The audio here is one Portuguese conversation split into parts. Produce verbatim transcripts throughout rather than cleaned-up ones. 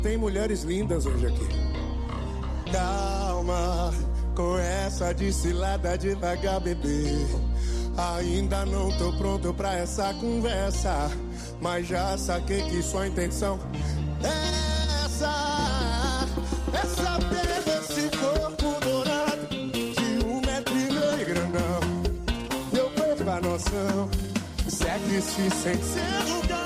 Tem mulheres lindas hoje aqui. Calma, com essa descilada devagar, bebê. Ainda não tô pronto pra essa conversa, mas já saquei que sua intenção é essa. É saber desse corpo dourado de um metro e meio grandão. Eu perco a noção, se é que se sente seu lugar.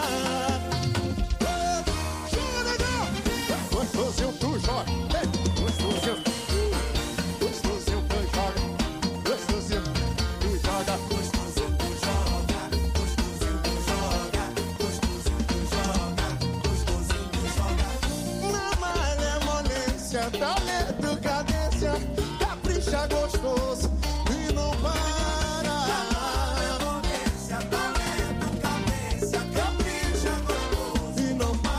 Gostosinho tu joga, gostosinho, gostosinho tu joga, gostosinho tu joga, gostosinho tu joga, gostosinho tu joga, gostosinho tu joga, gostosinho tu joga. Na malemolência, talento, cadência, capricha gostoso e não para. Na malemolência, talento, cadência, capricha gostoso e não para.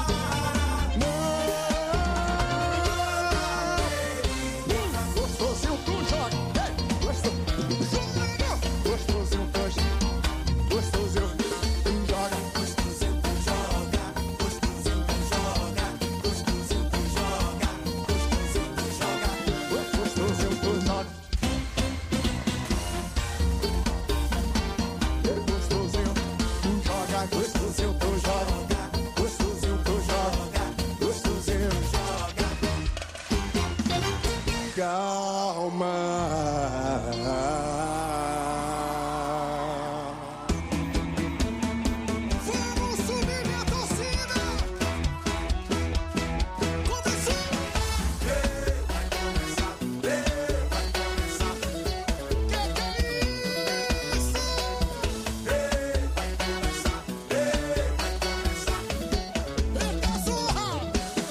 Calma. Vamos subir minha torcida. Começou. Ei, vai começar. Ei, vai começar. Que que é isso? Ei, vai começar. Ei, vai começar. Eita zorra.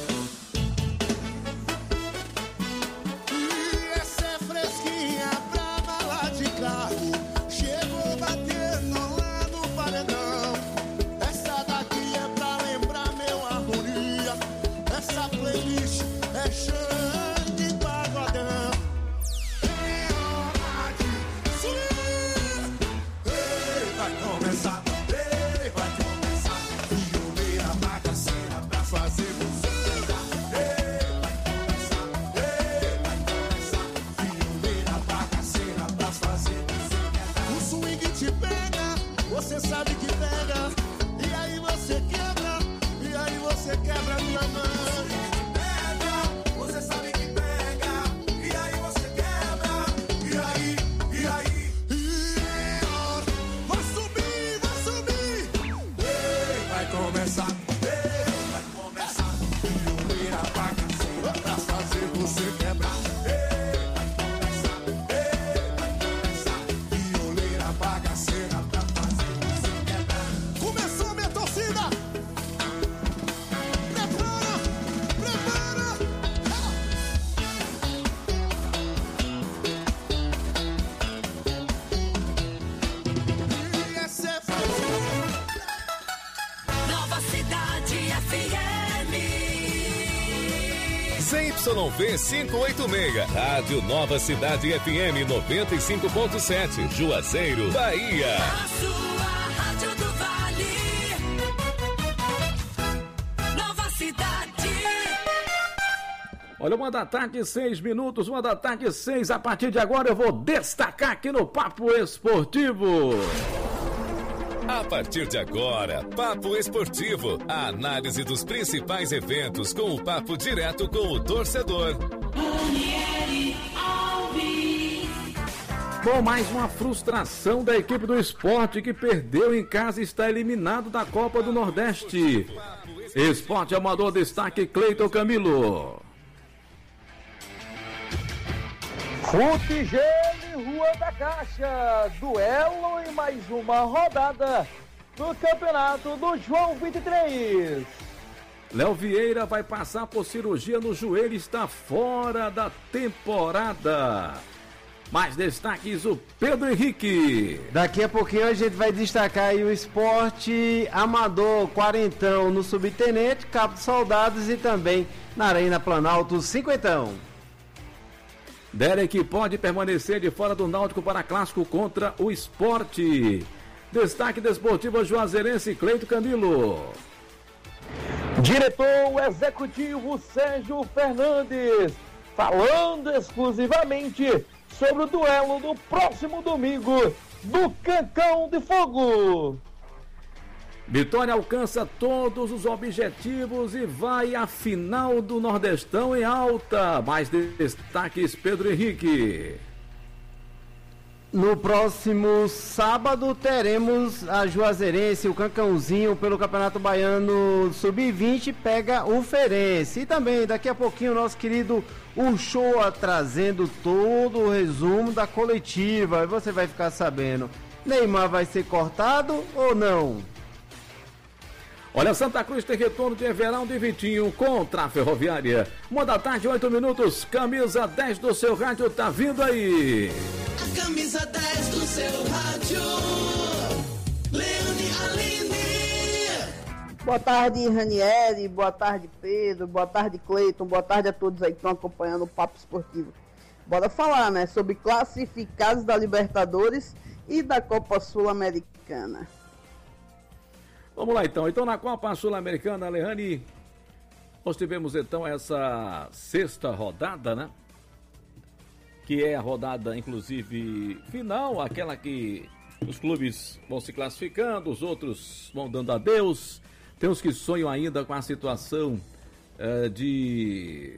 Chegou batendo lá no paredão. Essa daqui é pra lembrar meu harmonia. Essa playlist é chão de pagodão. É hora de subir. Ei, vai começar. Ei, vai começar. Violeira bagaceira pra fazer você. Ei, vai começar. Ei, vai começar. Violeira bagaceira pra fazer. O swing te pega, você sabe que pega, e aí você quebra, e aí você quebra minha mão. O swing te pega, você sabe que pega, e aí você quebra, e aí, e aí, e ó, vai subir, vai subir. Ei, vai começar, ei, vai começar. Violeira bagaceira pra fazer você quebrar. Bagaceira pra fazer você quebrar. Começou minha torcida. Prepara, prepara. E essa é Nova Cidade F M. C Y V quinhentos e oitenta e seis, Rádio Nova Cidade F M noventa e cinco ponto sete, Juazeiro, Bahia. A sua Rádio do Vale. Nova Cidade. Olha, uma da tarde, seis minutos, uma da tarde, seis. A partir de agora eu vou destacar aqui no Papo Esportivo. A partir de agora, Papo Esportivo, a análise dos principais eventos com o papo direto com o torcedor. Ranieri Alves. Bom, mais uma frustração da equipe do Sport que perdeu em casa e está eliminado da Copa do Nordeste. Sport Amador, destaque Cleiton Camilo. Futigel e Rua da Caixa, duelo em mais uma rodada do Campeonato do João vinte e três. Léo Vieira vai passar por cirurgia no joelho e está fora da temporada. Mais destaques, o Pedro Henrique. Daqui a pouquinho a gente vai destacar aí o Esporte Amador Quarentão no Subtenente, Cabo dos Soldados e também na Arena Planalto Cinquentão. Derek pode permanecer de fora do Náutico para clássico contra o Sport. Destaque desportivo juazeirense, Cleito Camilo. Diretor executivo Sérgio Fernandes, falando exclusivamente sobre o duelo do próximo domingo do Cancão de Fogo. Vitória alcança todos os objetivos e vai à final do Nordestão em alta. Mais destaques, Pedro Henrique. No próximo sábado teremos a Juazeirense, o Cancãozinho, pelo Campeonato Baiano sub vinte, pega o Ferense. E também daqui a pouquinho o nosso querido Uchoa trazendo todo o resumo da coletiva. E você vai ficar sabendo, Neymar vai ser cortado ou não? Olha, Santa Cruz tem retorno de Everaldo e Vitinho contra a Ferroviária. Uma da tarde, oito minutos, camisa dez do seu rádio tá vindo aí. A camisa dez do seu rádio, Leone Aline. Boa tarde, Ranieri, boa tarde, Pedro, boa tarde, Cleiton, boa tarde a todos aí que estão acompanhando o Papo Esportivo. Bora falar, né, sobre classificados da Libertadores e da Copa Sul-Americana. Vamos lá então, então na Copa Sul-Americana, Alejandro, nós tivemos então essa sexta rodada, né? Que é a rodada, inclusive, final, aquela que os clubes vão se classificando, os outros vão dando adeus, tem uns que sonham ainda com a situação é, de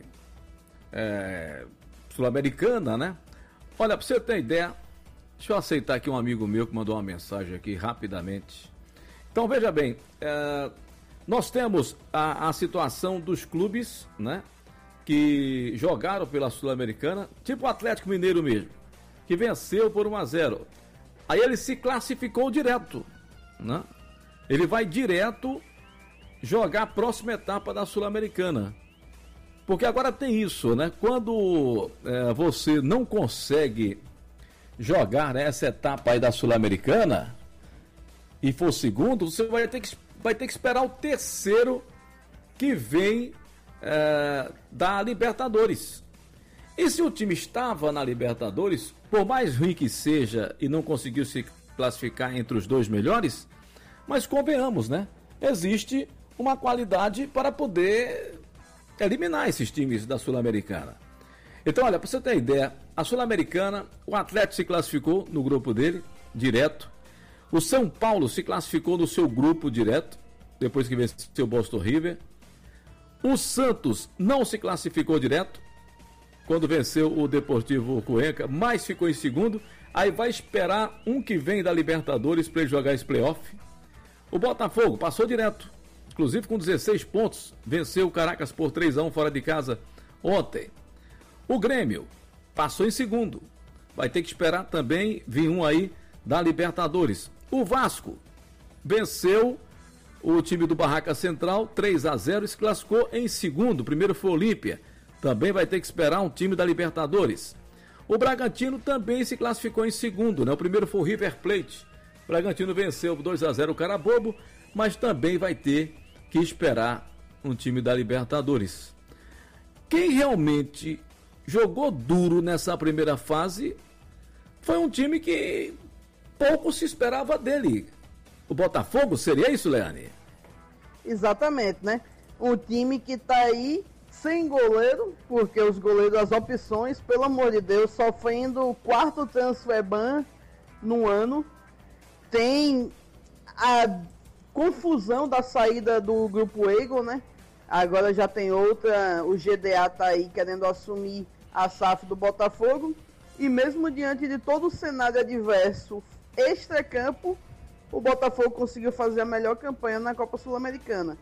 é, Sul-Americana, né? Olha, pra você ter ideia, deixa eu aceitar aqui um amigo meu que mandou uma mensagem aqui rapidamente. Então, veja bem, é, nós temos a, a situação dos clubes, né, que jogaram pela Sul-Americana, tipo o Atlético Mineiro mesmo, que venceu por um a zero. Aí ele se classificou direto, né? Ele vai direto jogar a próxima etapa da Sul-Americana. Porque agora tem isso, né? Quando é, você não consegue jogar essa etapa aí da Sul-Americana e for segundo, você vai ter que, vai ter que esperar o terceiro que vem é, da Libertadores. E se o time estava na Libertadores, por mais ruim que seja e não conseguiu se classificar entre os dois melhores, mas convenhamos, né? Existe uma qualidade para poder eliminar esses times da Sul-Americana. Então, olha, para você ter ideia, a Sul-Americana, o Atlético se classificou no grupo dele, direto. O São Paulo se classificou no seu grupo direto, depois que venceu o Boston River. O Santos não se classificou direto, quando venceu o Deportivo Cuenca, mas ficou em segundo. Aí vai esperar um que vem da Libertadores para ele jogar esse playoff. O Botafogo passou direto, inclusive com dezesseis pontos, venceu o Caracas por três a um fora de casa ontem. O Grêmio passou em segundo, vai ter que esperar também vir um aí da Libertadores. O Vasco venceu o time do Barraca Central três a zero e se classificou em segundo. O primeiro foi o Olímpia, também vai ter que esperar um time da Libertadores. O Bragantino também se classificou em segundo, né? O primeiro foi o River Plate. O Bragantino venceu dois a zero o Carabobo, mas também vai ter que esperar um time da Libertadores. Quem realmente jogou duro nessa primeira fase foi um time que pouco se esperava dele. O Botafogo, seria isso, Leane? Exatamente, né? Um time que tá aí sem goleiro, porque os goleiros, as opções, pelo amor de Deus, sofrendo o quarto transfer ban no ano. Tem a confusão da saída do Grupo Eagle, né? Agora já tem outra, o G D A tá aí querendo assumir a S A F do Botafogo. E mesmo diante de todo o cenário adverso extracampo, o Botafogo conseguiu fazer a melhor campanha na Copa Sul-Americana.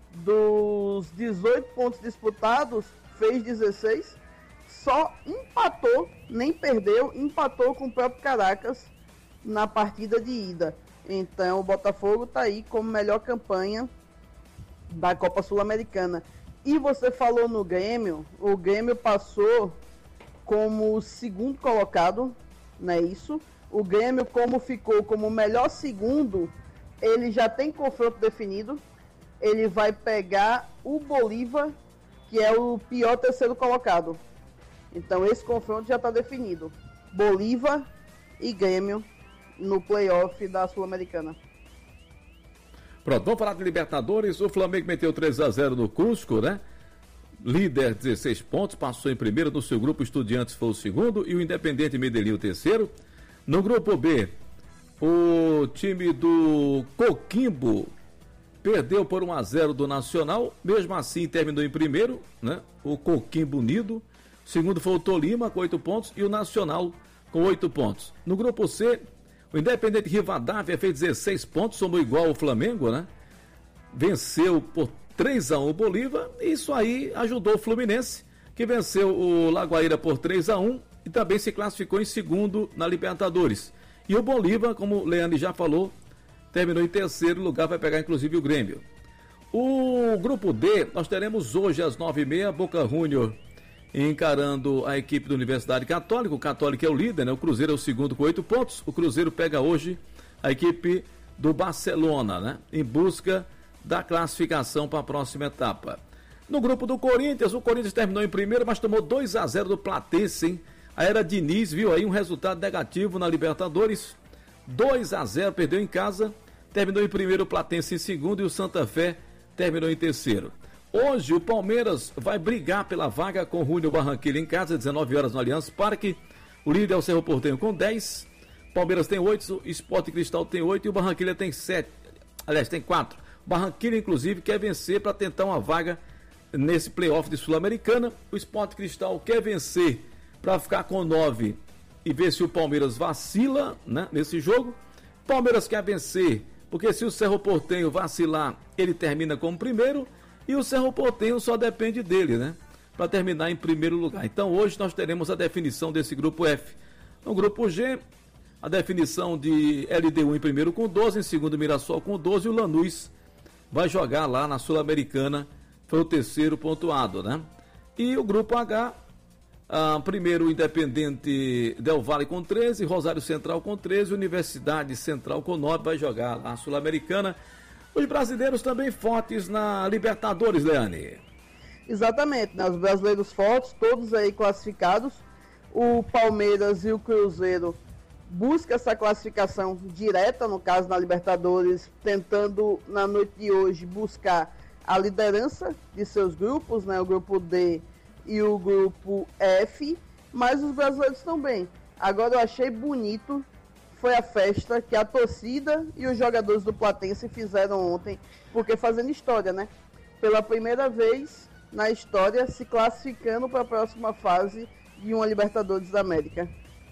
Dos dezoito pontos disputados, fez dezesseis, só empatou, nem perdeu, empatou com o próprio Caracas na partida de ida. Então o Botafogo está aí como melhor campanha da Copa Sul-Americana. E você falou no Grêmio, o Grêmio passou como segundo colocado, não é isso? O Grêmio, como ficou como melhor segundo, ele já tem confronto definido. Ele vai pegar o Bolívar, que é o pior terceiro colocado. Então esse confronto já está definido. Bolívar e Grêmio no playoff da Sul-Americana. Pronto, vamos falar de Libertadores. O Flamengo meteu três a zero no Cusco, né? Líder, dezesseis pontos, passou em primeiro. No seu grupo, Estudiantes foi o segundo e o Independente Medellín o terceiro. No grupo B, o time do Coquimbo perdeu por um a zero do Nacional. Mesmo assim, terminou em primeiro, né? O Coquimbo Unido. O segundo foi o Tolima, com oito pontos, e o Nacional com oito pontos. No grupo C, o Independente Rivadavia fez dezesseis pontos, somou igual ao Flamengo, né? Venceu por três a um o Bolívar, e isso aí ajudou o Fluminense, que venceu o Lagoaíra por três a um e também se classificou em segundo na Libertadores. E o Bolívar, como o Leandro já falou, terminou em terceiro lugar, vai pegar inclusive o Grêmio. O grupo D, nós teremos hoje às nove e meia, Boca Juniors encarando a equipe da Universidade Católica. O Católica é o líder, né? O Cruzeiro é o segundo com oito pontos. O Cruzeiro pega hoje a equipe do Barcelona, né? Em busca da classificação para a próxima etapa. No grupo do Corinthians, o Corinthians terminou em primeiro, mas tomou dois a zero do Platense, hein? A Era Diniz viu aí um resultado negativo na Libertadores. dois a zero, perdeu em casa, terminou em primeiro, o Platense em segundo e o Santa Fé terminou em terceiro. Hoje o Palmeiras vai brigar pela vaga com o Júnior Barranquilla em casa, dezenove horas no Allianz Parque. O líder é o Cerro Porteño com dez. Palmeiras tem oito, o Sport Cristal tem oito e o Barranquilla tem sete. Aliás, tem quatro. O Barranquilla, inclusive, quer vencer para tentar uma vaga nesse playoff de Sul-Americana. O Sport Cristal quer vencer para ficar com nove e ver se o Palmeiras vacila, né, nesse jogo. Palmeiras quer vencer, porque se o Cerro Porteño vacilar, ele termina como primeiro. E o Cerro Porteño só depende dele, né? Para terminar em primeiro lugar. Então hoje nós teremos a definição desse grupo F. No grupo G, a definição de L D U em primeiro com doze, em segundo Mirassol com doze, e o Lanús vai jogar lá na Sul-Americana, foi o terceiro pontuado, né? E o grupo H, ah, primeiro Independente Del Valle com treze, Rosário Central com treze, Universidade Central com nove, vai jogar lá na Sul-Americana. Os brasileiros também fortes na Libertadores, Leane. Exatamente, né? Os brasileiros fortes, todos aí classificados. O Palmeiras e o Cruzeiro buscam essa classificação direta, no caso na Libertadores, tentando na noite de hoje buscar a liderança de seus grupos, né? O grupo D e o grupo F, mas os brasileiros também. Agora eu achei bonito foi a festa que a torcida e os jogadores do Platense fizeram ontem, porque fazendo história, né? Pela primeira vez na história, se classificando para a próxima fase de uma Libertadores da América.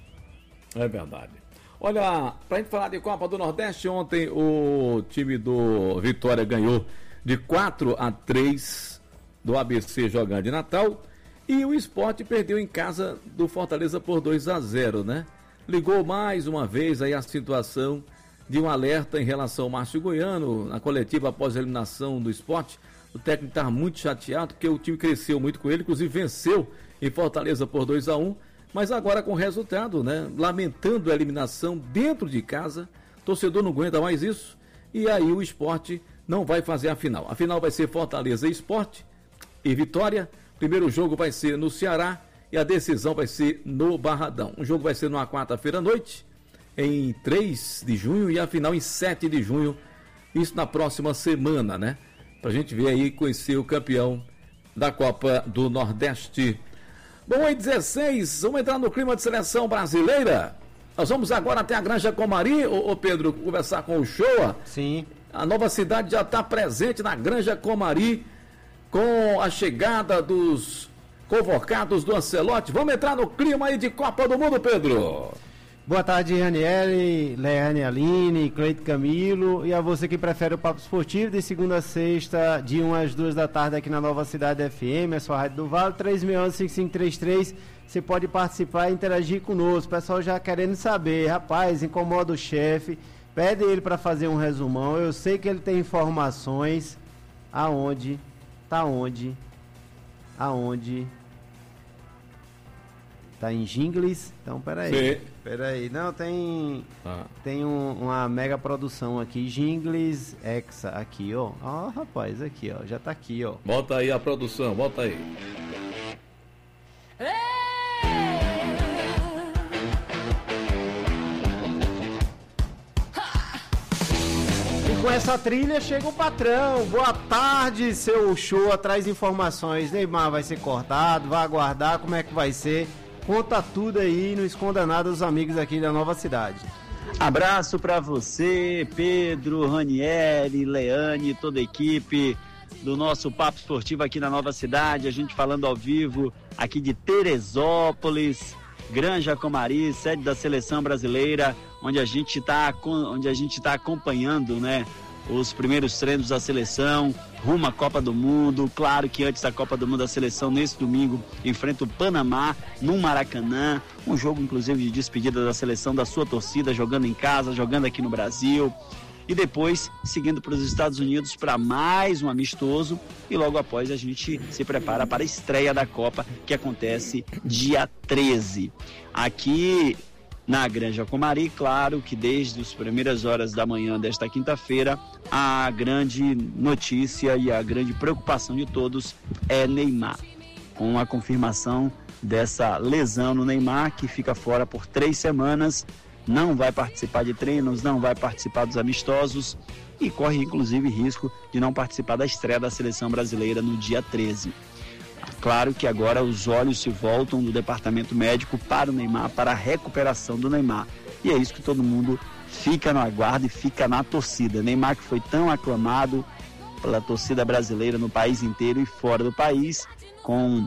É verdade. Olha, pra gente falar de Copa do Nordeste, ontem o time do Vitória ganhou de quatro a três do A B C jogando de Natal, e o Sport perdeu em casa do Fortaleza por dois a zero, né? Ligou mais uma vez aí a situação de um alerta em relação ao Márcio Goiano, na coletiva após a eliminação do Sport. O técnico está muito chateado, porque o time cresceu muito com ele, inclusive venceu em Fortaleza por dois a um, mas agora com resultado, né? Lamentando a eliminação dentro de casa, o torcedor não aguenta mais isso, e aí o Sport não vai fazer a final. A final vai ser Fortaleza e Sport e Vitória. O primeiro jogo vai ser no Ceará, e a decisão vai ser no Barradão. O jogo vai ser numa quarta-feira à noite, em três de junho, e a final em sete de junho, isso na próxima semana, né? Pra gente ver aí, conhecer o campeão da Copa do Nordeste. Bom, em dezesseis, vamos entrar no clima de seleção brasileira. Nós vamos agora até a Granja Comari, ô, ô Pedro, conversar com o Shoa. Sim. A Nova Cidade já está presente na Granja Comari, com a chegada dos convocados do Ancelotti. Vamos entrar no clima aí de Copa do Mundo, Pedro. Boa tarde, Ranieri, Leane Aline, Cleito Camilo, e a você que prefere o Papo Esportivo, de segunda a sexta, de uma às duas da tarde aqui na Nova Cidade F M, a sua rádio do Vale, três seis um, cinco cinco três três. Você pode participar e interagir conosco. O pessoal já querendo saber, rapaz, incomoda o chefe, pede ele para fazer um resumão. Eu sei que ele tem informações. Aonde? Tá onde? Aonde? Tá em Jingles? Então, peraí. Sim. Peraí. Não, tem ah. tem um, uma mega produção aqui. Jingles Hexa. Aqui, ó. Ó, rapaz, aqui, ó. Já tá aqui, ó. Bota aí a produção, bota aí. com essa trilha chega o patrão. Boa tarde, seu show. Traz informações. Neymar vai ser cortado, vai aguardar, como é que vai ser? Conta tudo aí, não esconda nada os amigos aqui da Nova Cidade. Abraço para você, Pedro, Ranieri, Leane, toda a equipe do nosso Papo Esportivo aqui na Nova Cidade. A gente falando ao vivo aqui de Teresópolis, Granja Comari, sede da Seleção Brasileira, onde a gente está onde a gente tá acompanhando, né, os primeiros treinos da seleção rumo à Copa do Mundo. Claro que antes da Copa do Mundo, a seleção nesse domingo enfrenta o Panamá no Maracanã, um jogo inclusive de despedida da seleção da sua torcida, jogando em casa, jogando aqui no Brasil, e depois seguindo para os Estados Unidos para mais um amistoso, e logo após a gente se prepara para a estreia da Copa, que acontece dia treze aqui na Granja Comari. Claro que desde as primeiras horas da manhã desta quinta-feira, a grande notícia e a grande preocupação de todos é Neymar, com a confirmação dessa lesão no Neymar, que fica fora por três semanas, não vai participar de treinos, não vai participar dos amistosos e corre inclusive risco de não participar da estreia da seleção brasileira no dia treze. Claro que agora os olhos se voltam do departamento médico para o Neymar, para a recuperação do Neymar. E é isso que todo mundo fica no aguardo e fica na torcida. Neymar, que foi tão aclamado pela torcida brasileira no país inteiro e fora do país, com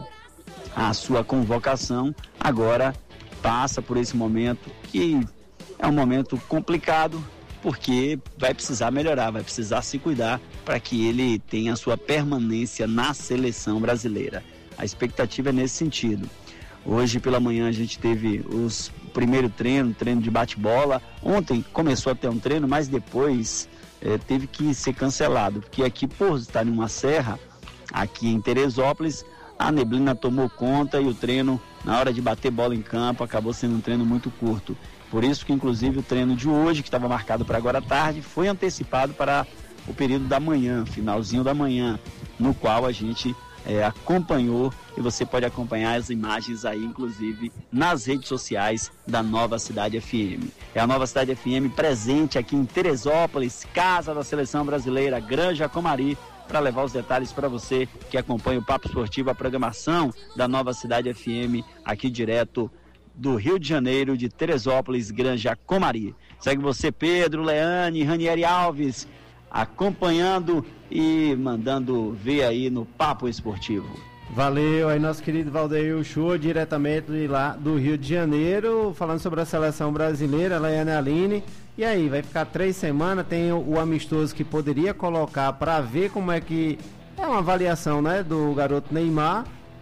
a sua convocação, agora passa por esse momento que é um momento complicado, porque vai precisar melhorar, vai precisar se cuidar para que ele tenha a sua permanência na seleção brasileira. A expectativa é nesse sentido. Hoje pela manhã a gente teve os primeiro treino, treino de bate-bola. Ontem começou a ter um treino, mas depois eh, teve que ser cancelado, porque aqui, por estar em uma serra, aqui em Teresópolis, a neblina tomou conta e o treino, na hora de bater bola em campo, acabou sendo um treino muito curto. Por isso que, inclusive, o treino de hoje, que estava marcado para agora à tarde, foi antecipado para o período da manhã, finalzinho da manhã, no qual a gente é, acompanhou, e você pode acompanhar as imagens aí, inclusive, nas redes sociais da Nova Cidade F M. É a Nova Cidade F M presente aqui em Teresópolis, casa da Seleção Brasileira, Granja Comari, para levar os detalhes para você que acompanha o Papo Esportivo, a programação da Nova Cidade F M, aqui direto do Rio de Janeiro, de Teresópolis, Granja Comari. Segue você, Pedro, Leane, Ranieri Alves, acompanhando e mandando ver aí no Papo Esportivo. Valeu, aí nosso querido Valdeir Show, diretamente de lá do Rio de Janeiro, falando sobre a seleção brasileira, Leane Aline. E aí, vai ficar três semanas, tem o, o amistoso que poderia colocar para ver como é que... É uma avaliação, né, do garoto Neymar.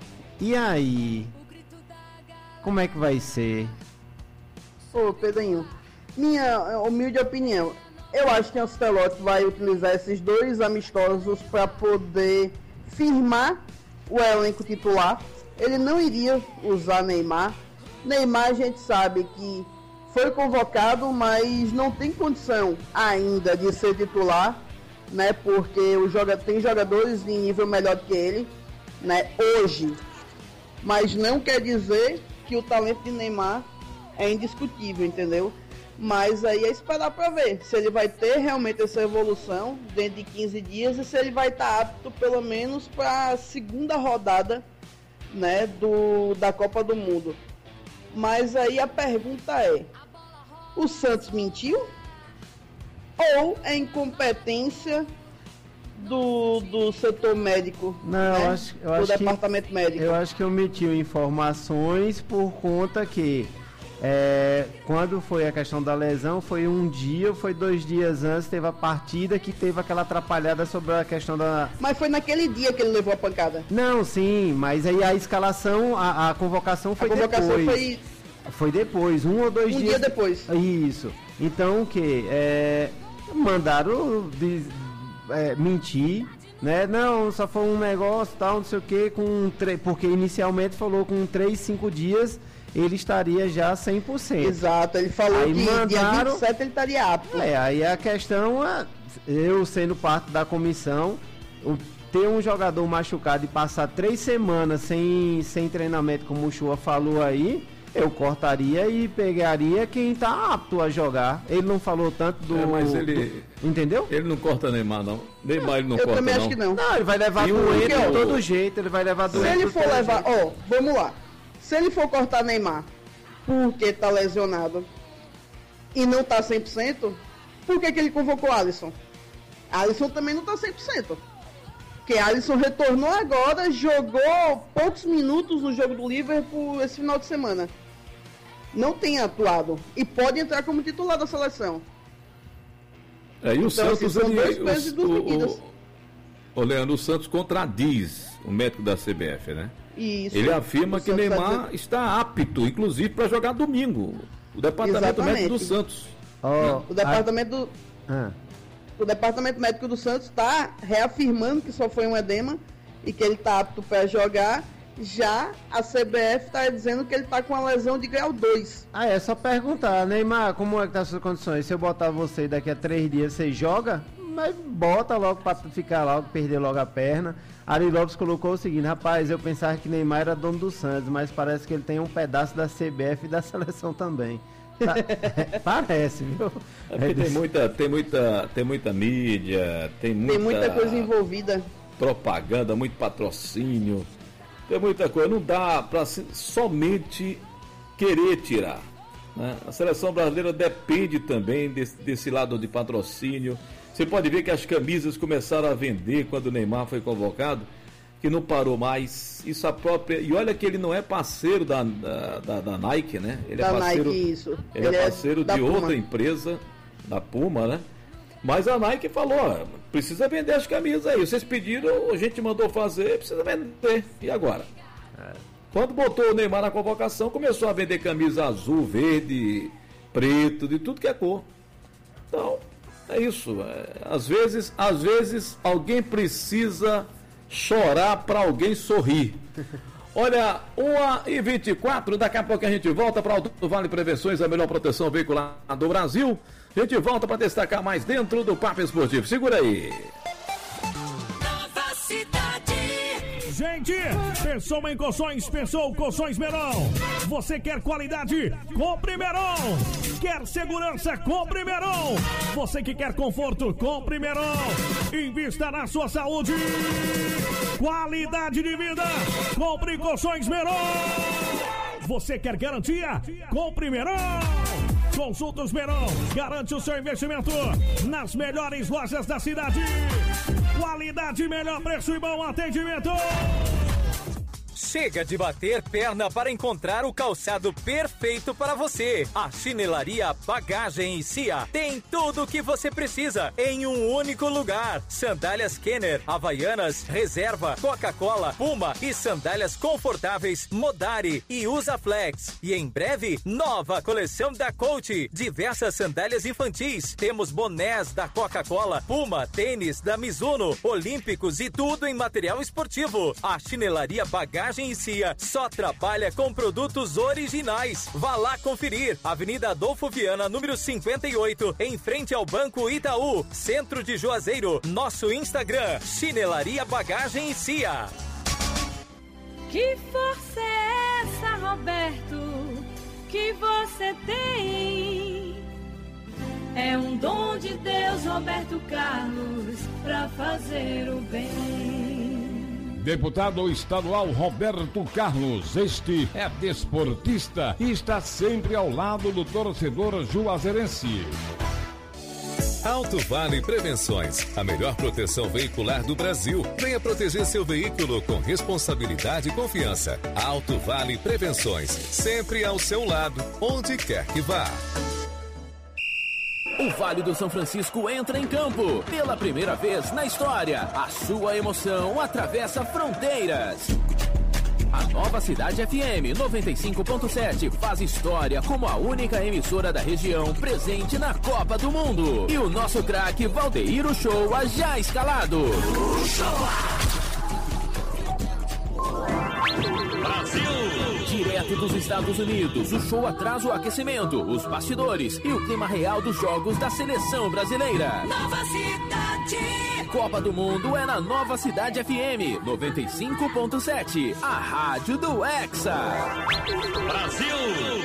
E aí... Como é que vai ser? Ô, Pedrinho, minha humilde opinião, eu acho que o Ancelotti vai utilizar esses dois amistosos para poder firmar o elenco titular. Ele não iria usar Neymar. Neymar, a gente sabe que foi convocado, mas não tem condição ainda de ser titular, né? Porque o joga, tem jogadores em nível melhor que ele, né? Hoje. Mas não quer dizer que o talento de Neymar é indiscutível, entendeu? Mas aí é esperar para ver se ele vai ter realmente essa evolução dentro de quinze dias e se ele vai estar apto pelo menos para a segunda rodada, né, do, da Copa do Mundo. Mas aí a pergunta é, o Santos mentiu? Ou é incompetência do, do setor médico? Não, né? eu acho, eu do acho departamento que, médico. Eu acho que omitiu informações por conta que é, quando foi a questão da lesão, foi um dia, foi dois dias antes, teve a partida que teve aquela atrapalhada sobre a questão da... Mas foi naquele dia que ele levou a pancada. Não, sim, mas aí a escalação, a, a convocação foi a convocação depois. Foi... foi depois, um ou dois um dias... dia depois. Isso. Então o que? É, mandaram de, é, mentir, né? Não, só foi um negócio, tal, não sei o que, com tre... porque inicialmente falou com três, cinco dias ele estaria já cem por cento. Exato, ele falou aí que mandaram... dia vinte e sete ele estaria apto. É, aí a questão é, eu sendo parte da comissão, o, ter um jogador machucado e passar três semanas sem, sem treinamento, como o Chua falou aí, Eu cortaria e pegaria quem tá apto a jogar. Ele não falou tanto do... É, mas ele... Entendeu? Ele não corta Neymar, não. Neymar ele não Eu corta, também não. acho que não. Não, ele vai levar E o- doente porque, de ó, todo jeito. Ele vai levar doente. Se ele de for todo levar, jeito. ó, vamos lá. Se ele for cortar Neymar porque tá lesionado e não tá cem por cento, por que que ele convocou Alisson? Alisson também não tá cem por cento. Porque Alisson retornou agora, jogou poucos minutos no jogo do Liverpool esse final de semana. Não tem atuado e pode entrar como titular da seleção. É, e o Então, Santos, assim, são ele, dois pesos e duas o, medidas. o, o Leandro, o Santos contradiz o médico da C B F, né? Isso. Ele afirma O que Santos tá Neymar dizendo- está apto, inclusive, para jogar domingo. O departamento Exatamente. médico do Santos. Ó, O departamento do, ah, o departamento médico do Santos está reafirmando que só foi um edema e que ele está apto para jogar. Já a C B F está dizendo que ele está com uma lesão de grau dois. ah, é só perguntar, Neymar, como é que tá as suas condições? Se eu botar você daqui a três dias, você joga? Mas bota logo pra ficar logo, perder logo a perna. Ari Lopes colocou o seguinte: rapaz, eu pensava que Neymar era dono do Santos, mas parece que ele tem um pedaço da C B F e da seleção também. Tá, parece, viu? É porque tem muita, tem muita, tem muita mídia, tem muita, Tem muita coisa envolvida. propaganda, muito patrocínio, tem muita coisa. Não dá para somente querer tirar, né? A seleção brasileira depende também desse, desse lado de patrocínio. Você pode ver que as camisas começaram a vender quando o Neymar foi convocado, que não parou mais. Isso a própria. E olha que ele não é parceiro da, da, da, da Nike, né? Ele Da é parceiro, Nike, isso. Ele, Ele é é parceiro da de Puma. outra empresa, da Puma, né? Mas a Nike falou: ó, precisa vender as camisas aí. Vocês pediram, a gente mandou fazer, precisa vender. E agora? Quando botou o Neymar na convocação, começou a vender camisa azul, verde, preto, de tudo que é cor. Então, é isso. É, às vezes, às vezes, alguém precisa chorar para alguém sorrir. Olha, uma e vinte e quatro, daqui a pouco a gente volta para o Vale Prevenções, a melhor proteção veicular do Brasil. A gente volta para destacar mais dentro do Papo Esportivo. Segura aí. Nova Cidade. Gente, pensou em colchões, pensou colchões Meirão. Você quer qualidade? Compre Meirão. Quer segurança? Compre Meirão. Você que quer conforto? Compre Meirão. Invista na sua saúde. Qualidade de vida? Compre colchões Meirão. Você quer garantia? Compre Meirão. Consultas Meirão. Garante o seu investimento nas melhores lojas da cidade. Qualidade, melhor preço e bom atendimento. Chega de bater perna para encontrar o calçado perfeito para você. A Chinelaria Bagagem e Cia tem tudo o que você precisa em um único lugar. Sandálias Kenner, Havaianas, Reserva, Coca-Cola, Puma e sandálias confortáveis Modari e Usaflex. E em breve, nova coleção da Coach. Diversas sandálias infantis. Temos bonés da Coca-Cola, Puma, tênis da Mizuno, Olímpicos e tudo em material esportivo. A Chinelaria Bagagem e Cia só trabalha com produtos originais. Vá lá conferir. Avenida Adolfo Viana, número cinquenta e oito, em frente ao Banco Itaú, centro de Juazeiro. Nosso Instagram, Chinelaria Bagagem e Cia. Que força é essa, Roberto, que você tem? É um dom de Deus, Roberto Carlos, pra fazer o bem. Deputado estadual Roberto Carlos, este é desportista e está sempre ao lado do torcedor juazeirense. Alto Vale Prevenções, a melhor proteção veicular do Brasil. Venha proteger seu veículo com responsabilidade e confiança. Alto Vale Prevenções, sempre ao seu lado, onde quer que vá. O Vale do São Francisco entra em campo. Pela primeira vez na história, a sua emoção atravessa fronteiras. A Nova Cidade F M noventa e cinco ponto sete faz história como a única emissora da região presente na Copa do Mundo. E o nosso craque Valdeir Uchoa já escalado. Brasil! Direto dos Estados Unidos, o show atrasa o aquecimento, os bastidores e o clima real dos jogos da seleção brasileira. Nova Cidade. Copa do Mundo é na Nova Cidade F M noventa e cinco ponto sete, a rádio do Hexa. Brasil!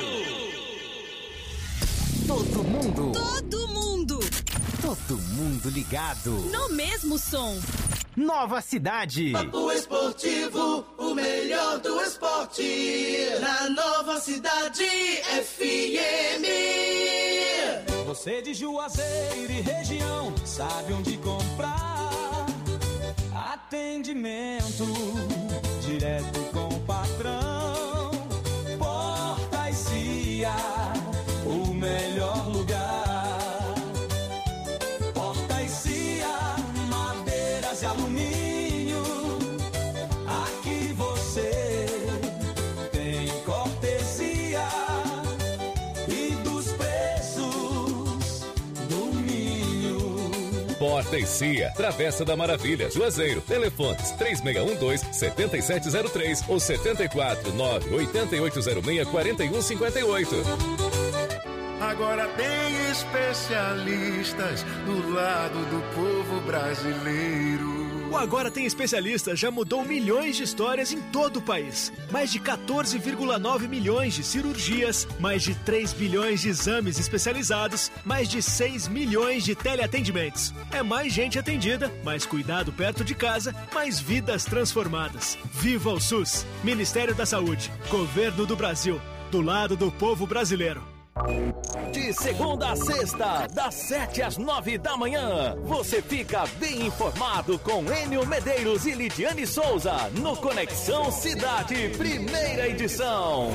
Todo mundo. Todo mundo. Todo mundo ligado. No mesmo som. Nova Cidade. Papo Esportivo, o melhor do esporte. Na Nova Cidade F M. Você de Juazeiro e região sabe onde comprar. Atendimento direto com o patrão. Porta e Cia, o melhor lugar. Porta e Cia, madeiras e alumínio. Aqui você tem cortesia e dos preços domínio. Porta e Cia, Travessa da Maravilha, Juazeiro. Telefones três seis um dois, sete sete zero três ou sete quatro nove, oito oito zero seis, quatro um cinco oito. Agora tem especialistas do lado do povo brasileiro. O Agora Tem Especialistas já mudou milhões de histórias em todo o país. Mais de quatorze vírgula nove milhões de cirurgias, mais de três bilhões de exames especializados, mais de seis milhões de teleatendimentos. É mais gente atendida, mais cuidado perto de casa, mais vidas transformadas. Viva o SUS! Ministério da Saúde, Governo do Brasil, do lado do povo brasileiro. De segunda a sexta, das sete às nove da manhã, você fica bem informado com Enio Medeiros e Lidiane Souza no Conexão Cidade, primeira edição.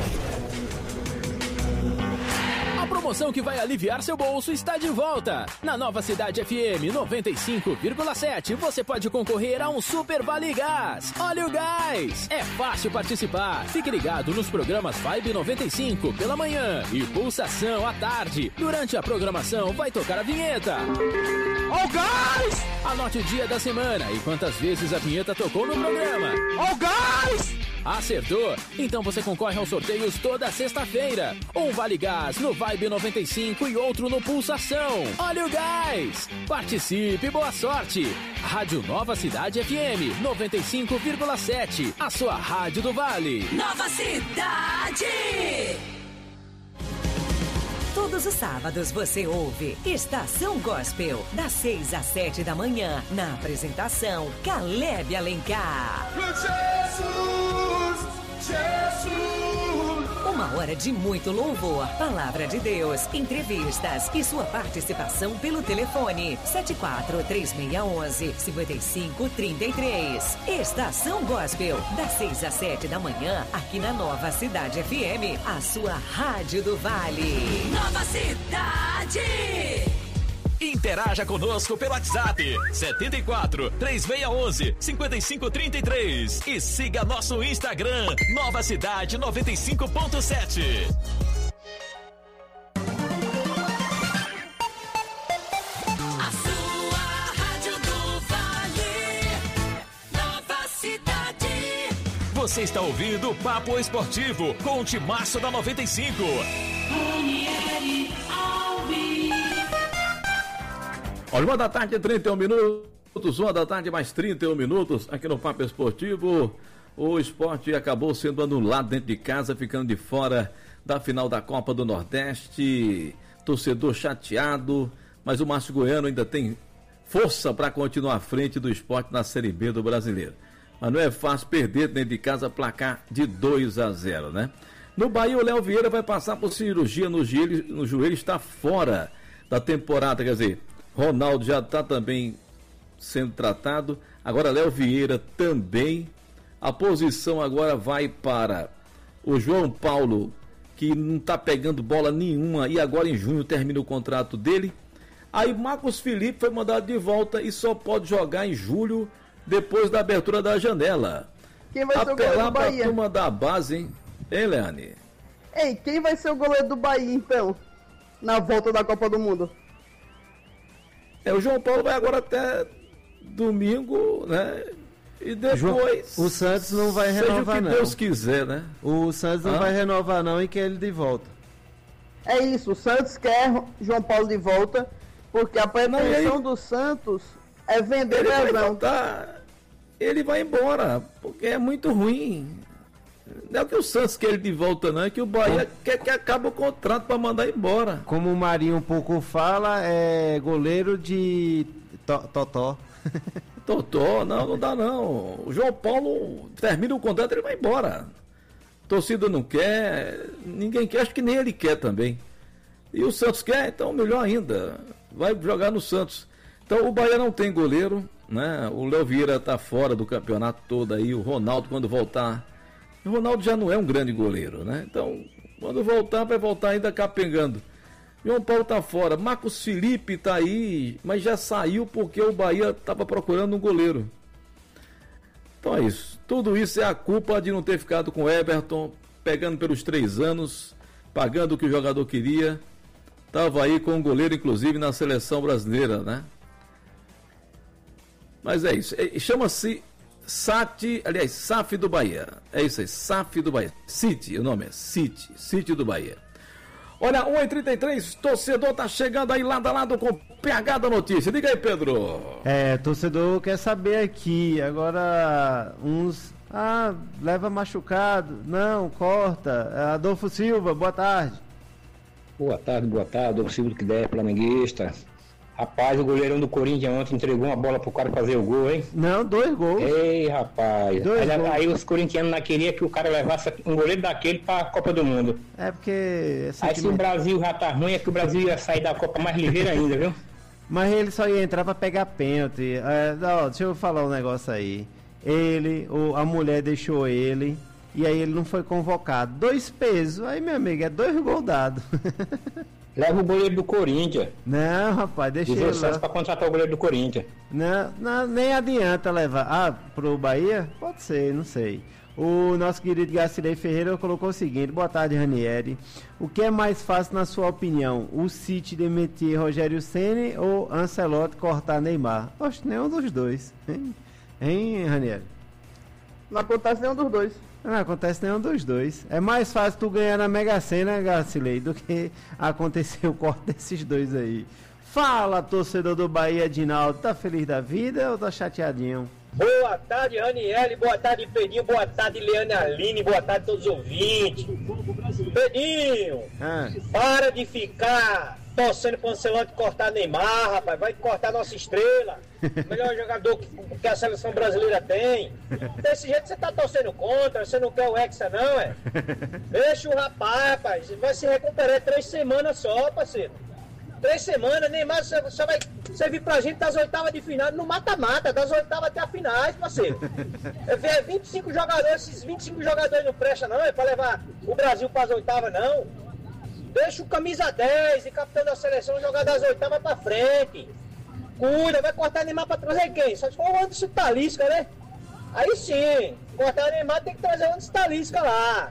A promoção que vai aliviar seu bolso está de volta. Na Nova Cidade F M noventa e cinco vírgula sete, você pode concorrer a um Super Vale Gás. Olha o gás! É fácil participar. Fique ligado nos programas Vibe noventa e cinco pela manhã e Pulsação à tarde. Durante a programação vai tocar a vinheta. Ó o gás! Anote o dia da semana e quantas vezes a vinheta tocou no programa. Ó o gás! Acertou? Então você concorre aos sorteios toda sexta-feira. Um Vale Gás no Vibe noventa e cinco e outro no Pulsação. Olha o gás! Participe, boa sorte! Rádio Nova Cidade F M noventa e cinco vírgula sete, a sua rádio do Vale. Nova Cidade! Todos os sábados você ouve Estação Gospel, das seis às sete da manhã, na apresentação Caleb Alencar. Jesus, Jesus. Uma hora de muito louvor, palavra de Deus, entrevistas e sua participação pelo telefone sete quatro três seis um um, cinco cinco três três. Estação Gospel, das seis às sete da manhã, aqui na Nova Cidade F M, a sua rádio do Vale. Nova Cidade! Interaja conosco pelo WhatsApp sete quatro três seis um um, cinco cinco três três e siga nosso Instagram Nova Cidade noventa e cinco ponto sete. A sua rádio do Vale, Nova Cidade. Você está ouvindo o Papo Esportivo com o Timaço da noventa e cinco. Ranieri Alves. Olha, uma da tarde, trinta e um minutos, uma da tarde mais trinta e um minutos, aqui no Papo Esportivo. O esporte acabou sendo anulado dentro de casa, ficando de fora da final da Copa do Nordeste. Torcedor chateado, mas o Márcio Goiano ainda tem força para continuar à frente do esporte na Série B do Brasileiro. Mas não é fácil perder dentro de casa, placar de dois a zero, né? No Bahia, o Léo Vieira vai passar por cirurgia no joelho, no joelho, está fora da temporada, quer dizer... Ronaldo já está também sendo tratado. Agora Léo Vieira também. A posição agora vai para o João Paulo, que não está pegando bola nenhuma e agora em junho termina o contrato dele. Aí Marcos Felipe foi mandado de volta e só pode jogar em julho, depois da abertura da janela. Quem vai ser o goleiro do Apelar Bahia? pra turma da base, hein? Hein, Leane? Ei, quem vai ser o goleiro do Bahia, então? Na volta da Copa do Mundo? É, o João Paulo vai agora até domingo, né? E depois... O Santos não vai renovar, não. Seja o que Deus quiser, né? O Santos não ah? vai renovar, não, e quer ele de volta. É isso, o Santos quer João Paulo de volta, porque a pretensão do Santos É vender ele vai lesão. voltar, ele vai embora, porque é muito ruim. Não é que o Santos quer ele de volta, não, é que o Bahia quer que acabe o contrato para mandar embora. Como o Marinho um pouco fala, é goleiro de to- Totó. Totó, não, não dá não. O João Paulo termina o contrato, ele vai embora. A torcida não quer, ninguém quer, acho que nem ele quer também. E o Santos quer, então melhor ainda, vai jogar no Santos. Então o Bahia não tem goleiro, né? O Léo Vieira tá fora do campeonato todo aí, o Ronaldo quando voltar. O Ronaldo já não é um grande goleiro, né? Então, quando voltar, vai voltar ainda capengando. João Paulo tá fora, Marcos Felipe tá aí, mas já saiu porque o Bahia estava procurando um goleiro. Então é isso. Tudo isso é a culpa de não ter ficado com o Everton, pegando pelos três anos, pagando o que o jogador queria. Tava aí com um goleiro, inclusive, na seleção brasileira, né? Mas é isso. É, chama-se Sati, aliás, S A F do Bahia. É isso aí, S A F do Bahia. City, o nome é City, City do Bahia. Olha, um e trinta e três, torcedor tá chegando aí lado a lado com o P H da notícia. Diga aí, Pedro. É, torcedor quer saber aqui. Agora, uns. Ah, leva machucado. Não, corta. Adolfo Silva, boa tarde. Boa tarde, boa tarde. Adolfo Silva que der, flamenguista. Rapaz, o goleirão do Corinthians ontem entregou uma bola pro cara fazer o gol, hein? Não, dois gols. Ei, rapaz. Dois aí, gols. aí os corintianos não queriam que o cara levasse um goleiro daquele pra Copa do Mundo. É porque... Aí se o Brasil já tá ruim, é que o Brasil ia sair da Copa mais ligeiro ainda, viu? Mas ele só ia entrar pra pegar pênalti. É, ó, deixa eu falar um negócio aí. Ele, ou a mulher deixou ele, e aí ele não foi convocado. Dois pesos. Aí, meu amigo, é dois gols dados. Leva o goleiro do Corinthians. Não, rapaz, deixa Diz ele o Santos lá. pra contratar o goleiro do Corinthians. Não, não, nem adianta levar. Ah, pro Bahia? Pode ser, não sei. O nosso querido Gacilei Ferreira colocou o seguinte: boa tarde, Ranieri. O que é mais fácil, na sua opinião? O City demitir Rogério Ceni ou Ancelotti cortar Neymar? Oxe, nenhum dos dois. Hein, hein Ranieri? Não acontece nenhum dos dois. Não acontece nenhum dos dois. É mais fácil tu ganhar na Mega Sena, Gacilei, do que acontecer o corte desses dois aí. Fala, torcedor do Bahia, Dinaldo. Tá feliz da vida ou tá chateadinho? Boa tarde, Ranieri. Boa tarde, Pedrinho. Boa tarde, Leane Aline. Boa tarde a todos os ouvintes. Pedrinho, Ah. para de ficar torcendo pro Ancelotti cortar Neymar, rapaz. Vai cortar nossa estrela. O melhor jogador que, que a seleção brasileira tem. Desse jeito você tá torcendo contra. Você não quer o Hexa, não, é? Deixa o rapaz, rapaz. Vai se recuperar três semanas só, parceiro. Três semanas, Neymar só, só vai servir pra gente das oitavas de final, no mata-mata, das oitavas até a finais, parceiro. É ver vinte e cinco jogadores, esses vinte e cinco jogadores não prestam, não, é pra levar o Brasil pras oitavas, não. Deixa o camisa dez e capitão da seleção jogar das oitavas pra frente. Cuida, vai cortar Neymar pra trazer quem? Só se for o Anderson Talisca, né? Aí sim, cortar o Neymar tem que trazer o Anderson Talisca lá.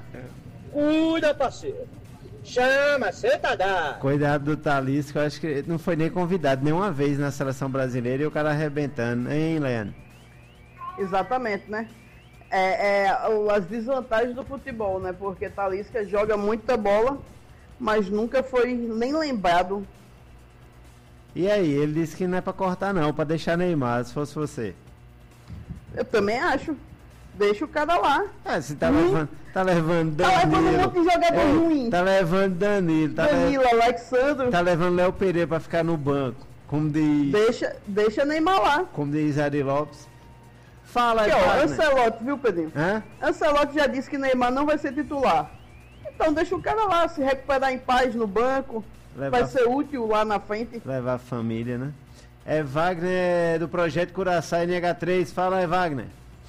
Cuida, parceiro. Chama, senta dá. Cuidado do Talisca, eu acho que ele não foi nem convidado nenhuma vez na seleção brasileira e o cara arrebentando, hein, Leandro? Exatamente, né? É, é o- as desvantagens do futebol, né? Porque Talisca joga muita bola, mas nunca foi nem lembrado. E aí, ele disse que não é pra cortar não, pra deixar Neymar, se fosse você. Eu também acho. Deixa o cara lá. É, se tá Hum. levando, tá levando Tá Danilo. levando um monte de jogador É, ruim. Tá levando Danilo, tá, Danilo, le- Alexandre. tá levando Léo Pereira pra ficar no banco, como diz, Deixa, deixa Neymar lá. como diz Ari Lopes. Fala aí, Aqui, ó, Wagner. Ancelotti, viu, Pedrinho? Hã? Ancelotti já disse que Neymar não vai ser titular. Então deixa o cara lá se recuperar em paz no banco. Levar- Vai ser útil lá na frente. Levar a família, né? É Wagner do Projeto Curaçá N H três. Fala aí, Wagner.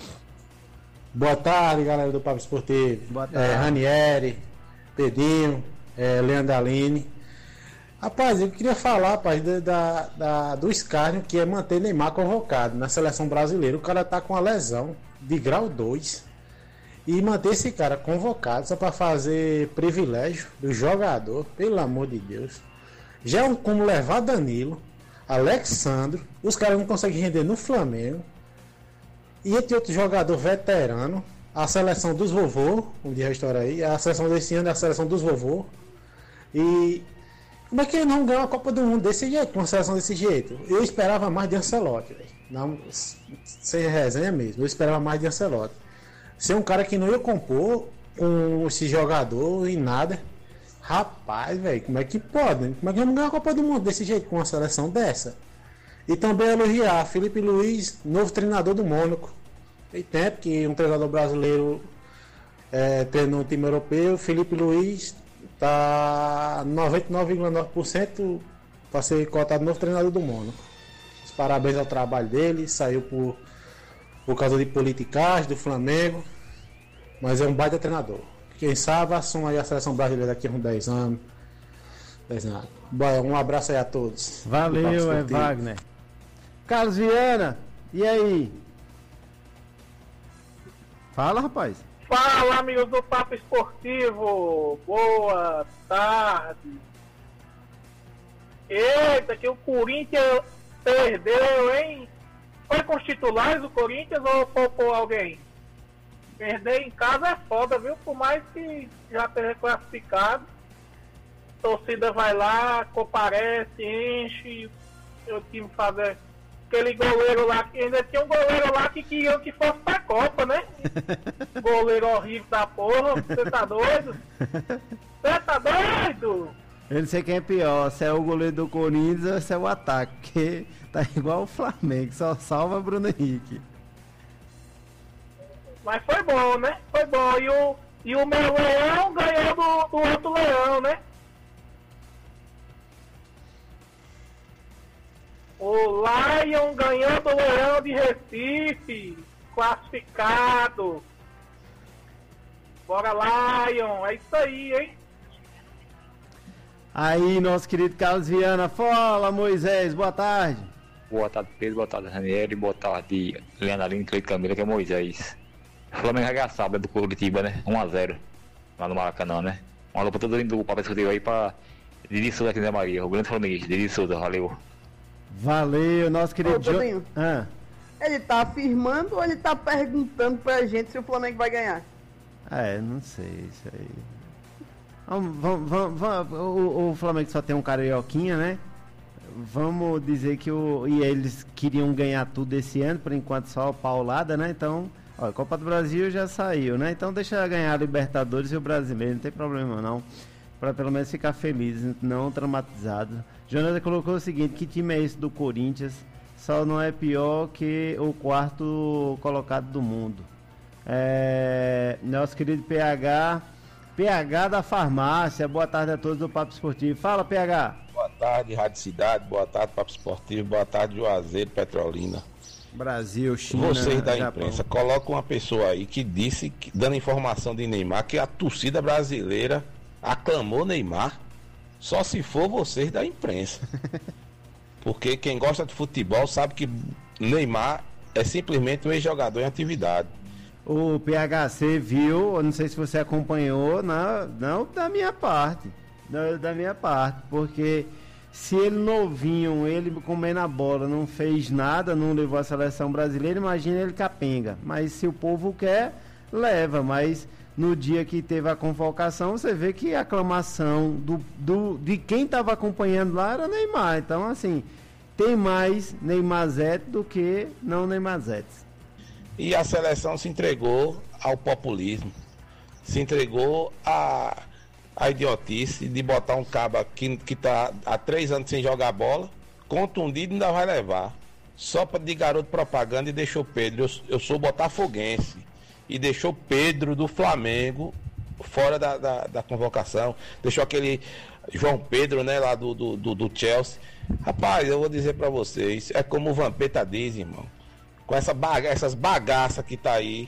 Boa tarde, galera do Papo Esportivo. Boa tarde. É, Ranieri, Pedrinho, é, Leandro Aline. Rapaz, eu queria falar, rapaz, da, da- da- do escárnio que é manter Neymar convocado na seleção brasileira. O cara tá com uma lesão de grau dois. E manter esse cara convocado só para fazer privilégio do jogador, pelo amor de Deus. Já é um como levar Danilo, Alexandre, os caras não conseguem render no Flamengo. E entre outro jogador veterano, a seleção dos vovô, como diz a história aí, a seleção desse ano é a seleção dos vovô. E Como é que ele não ganhou a Copa do Mundo desse jeito, com uma seleção desse jeito? Eu esperava mais de Ancelotti, velho. Não, sem resenha mesmo, eu esperava mais de Ancelotti. Ser um cara que não ia compor com esse jogador e nada. Rapaz, velho, como é que pode? Como é que não ganhar a Copa do Mundo desse jeito, com uma seleção dessa? E também elogiar Felipe Luiz, novo treinador do Mônaco. Tem tempo que um treinador brasileiro é, treinou um time europeu. Felipe Luiz está noventa e nove vírgula nove por cento para ser cotado novo treinador do Mônaco. Os parabéns ao trabalho dele. Saiu por, por causa de politicagem do Flamengo, mas é um baita treinador. Quem sabe assuma aí a seleção brasileira daqui a uns dez anos. dez anos. Bom, um abraço aí a todos. Valeu, é Wagner. Carlos Viana, e aí? Fala, rapaz. Fala, amigos do Papo Esportivo. Boa tarde. Eita, que o Corinthians perdeu, hein? Foi com os titulares o Corinthians ou poupou alguém? Perder em casa é foda, viu? Por mais que já tenha classificado, a torcida vai lá, comparece, enche, o time fazer aquele goleiro lá, que ainda tinha um goleiro lá que queria que fosse pra Copa, né? Goleiro horrível da porra, você tá doido? Você tá doido? Eu não sei quem é pior, se é o goleiro do Corinthians ou se é o ataque, porque tá igual o Flamengo, só salva Bruno Henrique. Mas foi bom, né? Foi bom. E o, e o meu leão ganhou do, do outro leão, né? O Lion ganhou do Leão de Recife, classificado. Bora, Lion, é isso aí, hein? Aí, nosso querido Carlos Viana, fala, Moisés, boa tarde. Boa tarde, Pedro, boa tarde, Ranieri, boa tarde, Leonardo, Cleito Camila, que é Moisés. O Flamengo arregaçado do Curitiba, né? um a zero, lá no Maracanã, né? Um alô pra todo mundo do Papo Esportivo aí pra Didi Souza aqui da Maria, o grande flamenguista, Didi Souza, valeu. Valeu, nosso querido João. Ah. Ele tá afirmando ou ele tá perguntando pra gente se o Flamengo vai ganhar? É, não sei isso aí. Vamos, vamos, vamos, vamos, o, o Flamengo só tem um carioquinha, né? Vamos dizer que o, e eles queriam ganhar tudo esse ano, por enquanto só paulada, né? Então, ó, a Copa do Brasil já saiu, né? Então deixa ganhar a Libertadores e o Brasileiro, não tem problema não. Para pelo menos ficar feliz, não traumatizado. Jonathan colocou o seguinte: que time é esse do Corinthians? Só não é pior que o quarto colocado do mundo. É, nosso querido P H, P H da farmácia, boa tarde a todos do Papo Esportivo. Fala, P H. Boa tarde, Rádio Cidade, boa tarde, Papo Esportivo, boa tarde, Juazeiro, Petrolina. Brasil, China, Vocês da Japão. imprensa, coloca uma pessoa aí que disse, que, dando informação de Neymar, que a torcida brasileira aclamou Neymar. Só se for vocês da imprensa. Porque quem gosta de futebol sabe que Neymar é simplesmente um ex-jogador em atividade. O P H C viu, eu não sei se você acompanhou, não, não da minha parte. Da, da minha parte, porque se ele novinho, ele comendo a bola, não fez nada, não levou a seleção brasileira, imagina ele capenga. Mas se o povo quer, leva, mas no dia que teve a convocação, você vê que a aclamação do, do, de quem estava acompanhando lá era Neymar. Então, assim, tem mais Neymarzete do que não Neymarzete. E a seleção se entregou ao populismo, se entregou a, a idiotice de botar um cabo que, que tá há três anos sem jogar bola, contundido ainda vai levar. Só para de garoto propaganda e deixou Pedro. Eu, eu sou botafoguense. E deixou Pedro do Flamengo fora da, da, da convocação. Deixou aquele João Pedro, né, lá do, do, do, do Chelsea. Rapaz, eu vou dizer pra vocês, é como o Vampeta diz, irmão. Com essa baga essas bagaças que tá aí,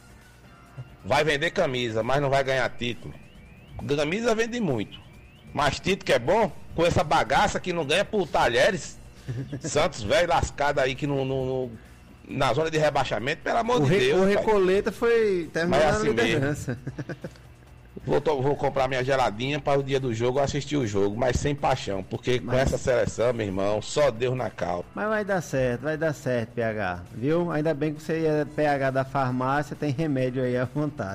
vai vender camisa, mas não vai ganhar título. Camisa vende muito, mas título que é bom, com essa bagaça que não ganha por Talheres. Santos velho lascado aí que não... não, não na zona de rebaixamento, pelo amor o de re, Deus. O Recoleta foi terminado assim na liderança. Vou, vou comprar minha geladinha para o dia do jogo assistir o jogo, mas sem paixão, porque mas... com essa seleção, meu irmão, só Deus na calma. Mas vai dar certo, vai dar certo, P H, viu? Ainda bem que você é P H da farmácia, tem remédio aí à vontade.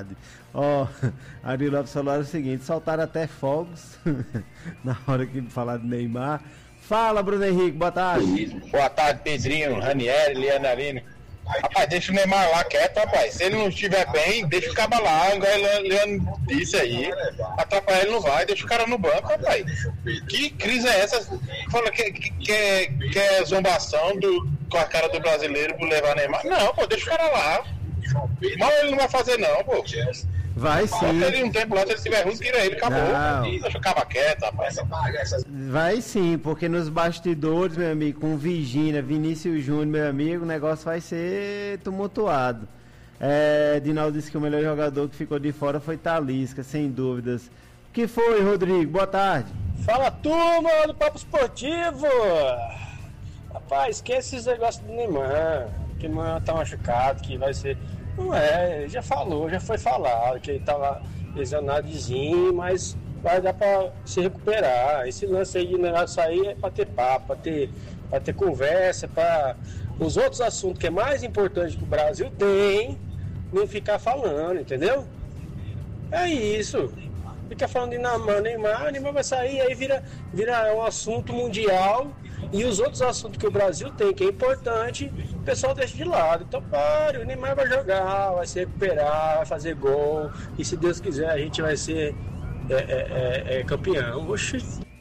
Ó, oh, Ari Lopes falou o seguinte, soltaram até fogos na hora que falar de Neymar. Fala, Bruno Henrique, boa tarde. Boa tarde, Pedrinho, Ranieri, Liana Aline. Rapaz, deixa o Neymar lá quieto, rapaz. Se ele não estiver bem, deixa o cabo lá, igual o Leandro disse aí. Atrapalhar ele não vai, deixa o cara no banco, rapaz. Que crise é essa? Fala que, que, que, é, que é zombação do, com a cara do brasileiro por levar Neymar. Não, pô, deixa o cara lá. Mal ele não vai fazer não, pô. Vai sim. Bota ele um tempo lá, se ele estiver ruim, tira ele, acabou. Não. Deixa o cabo quieto, rapaz. Vai sim, porque nos bastidores, meu amigo, com Virgínia, Vinícius Júnior, meu amigo, o negócio vai ser tumultuado. É, Dinaldo disse que o melhor jogador que ficou de fora foi Talisca, sem dúvidas. O que foi, Rodrigo? Boa tarde. Fala, turma do Papo Esportivo. Rapaz, esquece esses negócios do Neymar, que o Neymar tá machucado, que vai ser... Não é, já falou, já foi falado que ele tava lesionadozinho, mas vai dar pra se recuperar. Esse lance aí de Neymar sair é pra ter papo, pra ter, pra ter conversa, pra os outros assuntos que é mais importante que o Brasil tem, nem ficar falando, entendeu? É isso. Fica falando de Neymar, Neymar, Neymar vai sair, aí vira, vira um assunto mundial. E os outros assuntos que o Brasil tem, que é importante, o pessoal deixa de lado. Então, pare, o Neymar vai jogar, vai se recuperar, vai fazer gol. E se Deus quiser, a gente vai ser é, é, é, é campeão. Oxi.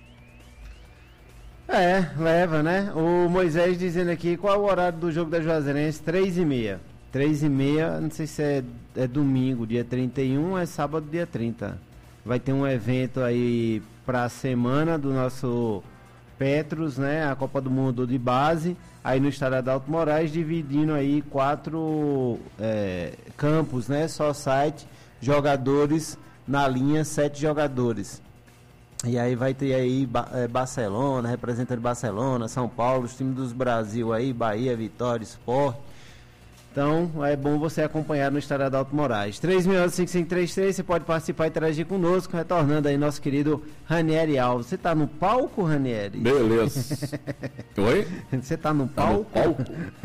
É, leva, né? O Moisés dizendo aqui, qual é o horário do jogo da Juazeirense? três e meia. três e meia, não sei se é, é domingo, dia trinta e um, é sábado, dia trinta. Vai ter um evento aí pra semana do nosso... Petros, né, a Copa do Mundo de base, aí no estádio Adalto Moraes, dividindo aí quatro é, campos, né, só site, jogadores na linha, sete jogadores. E aí vai ter aí é, Barcelona, representante de Barcelona, São Paulo, os times dos Brasil aí, Bahia, Vitória, Sport. Então, é bom você acompanhar no estádio Adalto Moraes. três mil cinco cinco três três, você pode participar e interagir conosco, retornando aí nosso querido Ranieri Alves. Você tá no palco, Ranieri? Beleza. Oi? Você tá no palco? Tá no palco?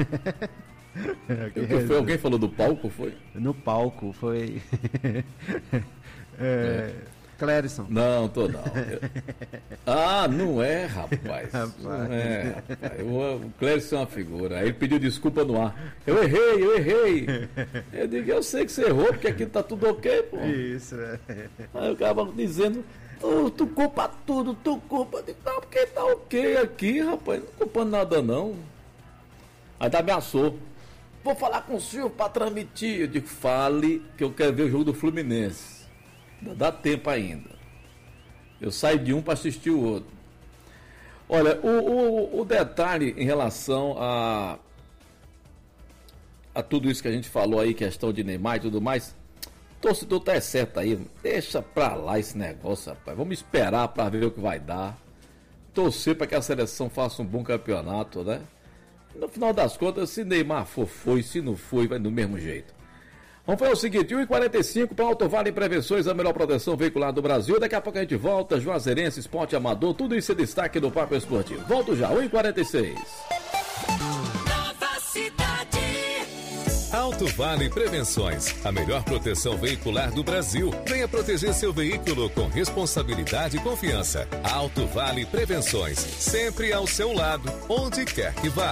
que foi? Alguém falou do palco, foi? No palco, foi... é... é. Clérison. Não, tô não. Eu... Ah, não é, rapaz. rapaz. Não é, rapaz. O Clérison é uma figura. Aí ele pediu desculpa no ar. Eu errei, eu errei. Eu digo, eu sei que você errou, porque aqui tá tudo ok, pô. Isso, é. Aí o cara dizendo, tu, tu culpa tudo, tu culpa. Eu digo, não, porque tá ok aqui, rapaz. Não culpando nada, não. Aí tá ameaçou. Vou falar com o senhor pra transmitir. Eu digo, fale, que eu quero ver o jogo do Fluminense. Dá tempo ainda. Eu saio de um para assistir o outro. Olha, o, o, o detalhe em relação a, a tudo isso que a gente falou aí, questão de Neymar e tudo mais, o torcedor tá certo aí. Deixa pra lá esse negócio, rapaz. Vamos esperar para ver o que vai dar. Torcer para que a seleção faça um bom campeonato, né? No final das contas, se Neymar for, foi. Se não foi, vai do mesmo jeito. Vamos fazer o seguinte, um e quarenta e cinco para Alto Vale Prevenções, a melhor proteção veicular do Brasil. Daqui a pouco a gente volta, Juazeirense, Esporte Amador, tudo isso é destaque do Papo Esportivo. Volto já, um e quarenta e seis. Nova Cidade. Alto Vale Prevenções, a melhor proteção veicular do Brasil. Venha proteger seu veículo com responsabilidade e confiança. Alto Vale Prevenções, sempre ao seu lado, onde quer que vá.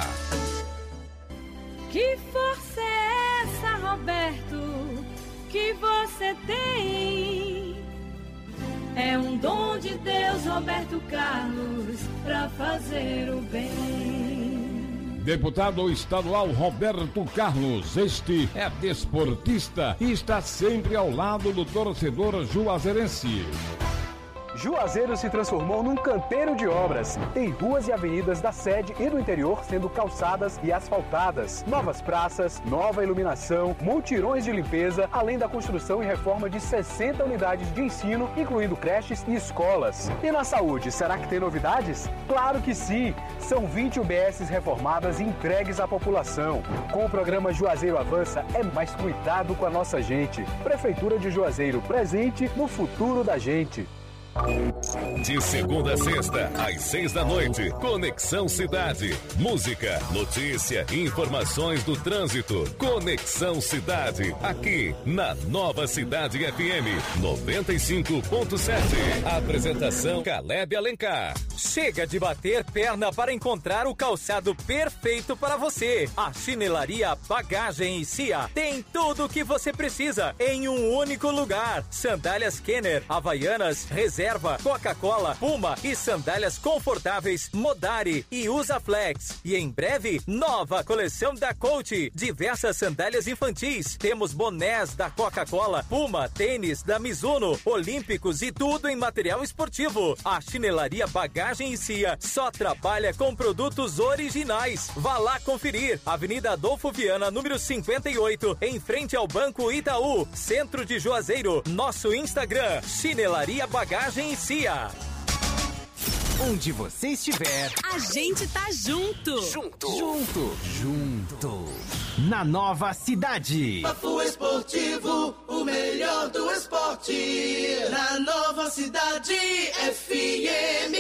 Que força é essa, Roberto, que você tem? É um dom de Deus, Roberto Carlos, pra fazer o bem. Deputado estadual Roberto Carlos, este é desportista e está sempre ao lado do torcedor juazeirense. Juazeiro se transformou num canteiro de obras. Tem ruas e avenidas da sede e do interior sendo calçadas e asfaltadas. Novas praças, nova iluminação, multirões de limpeza, além da construção e reforma de sessenta unidades de ensino, incluindo creches e escolas. E na saúde, será que tem novidades? Claro que sim! São vinte U B Ss reformadas e entregues à população. Com o programa Juazeiro Avança, é mais cuidado com a nossa gente. Prefeitura de Juazeiro, presente no futuro da gente. De segunda a sexta, às seis da noite, Conexão Cidade. Música, notícia e informações do trânsito. Conexão Cidade, aqui na Nova Cidade F M noventa e cinco ponto sete. Apresentação Caleb Alencar. Chega de bater perna para encontrar o calçado perfeito para você. A Chinelaria Bagagem e Cia tem tudo o que você precisa em um único lugar. Sandálias Kenner, Havaianas, Reserva, Coca-Cola, Puma e sandálias confortáveis Modari e Usaflex. E em breve, nova coleção da Coach. Diversas sandálias infantis. Temos bonés da Coca-Cola, Puma, tênis da Mizuno, Olímpicos e tudo em material esportivo. A Chinelaria Bagagem e Cia só trabalha com produtos originais. Vá lá conferir. Avenida Adolfo Viana, número cinquenta e oito, em frente ao Banco Itaú, centro de Juazeiro. Nosso Instagram, Chinelaria Bagagem e Cia. Onde você estiver, a gente tá junto. Junto. Junto. Junto. Na Nova Cidade. Papo Esportivo, o melhor do esporte. Na Nova Cidade F M.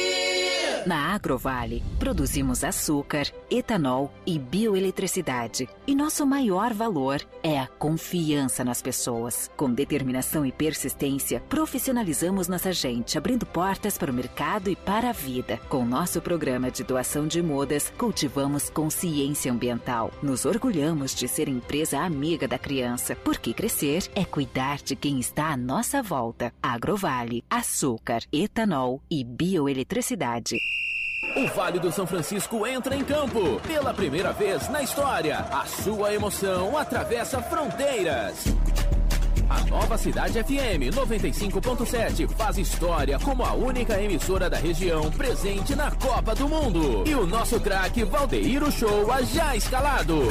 Na Agrovale, produzimos açúcar, etanol e bioeletricidade. E nosso maior valor é a confiança nas pessoas. Com determinação e persistência, profissionalizamos nossa gente, abrindo portas para o mercado e para a vida. Com nosso programa de doação de mudas, cultivamos consciência ambiental. Nos orgulhamos de ser empresa amiga da criança, porque crescer é cuidar de quem está à nossa volta. Agrovale, açúcar, etanol e bioeletricidade. O Vale do São Francisco entra em campo. Pela primeira vez na história, a sua emoção atravessa fronteiras. A Nova Cidade F M noventa e cinco ponto sete faz história como a única emissora da região presente na Copa do Mundo. E o nosso craque Valdeir Uchoa já escalado.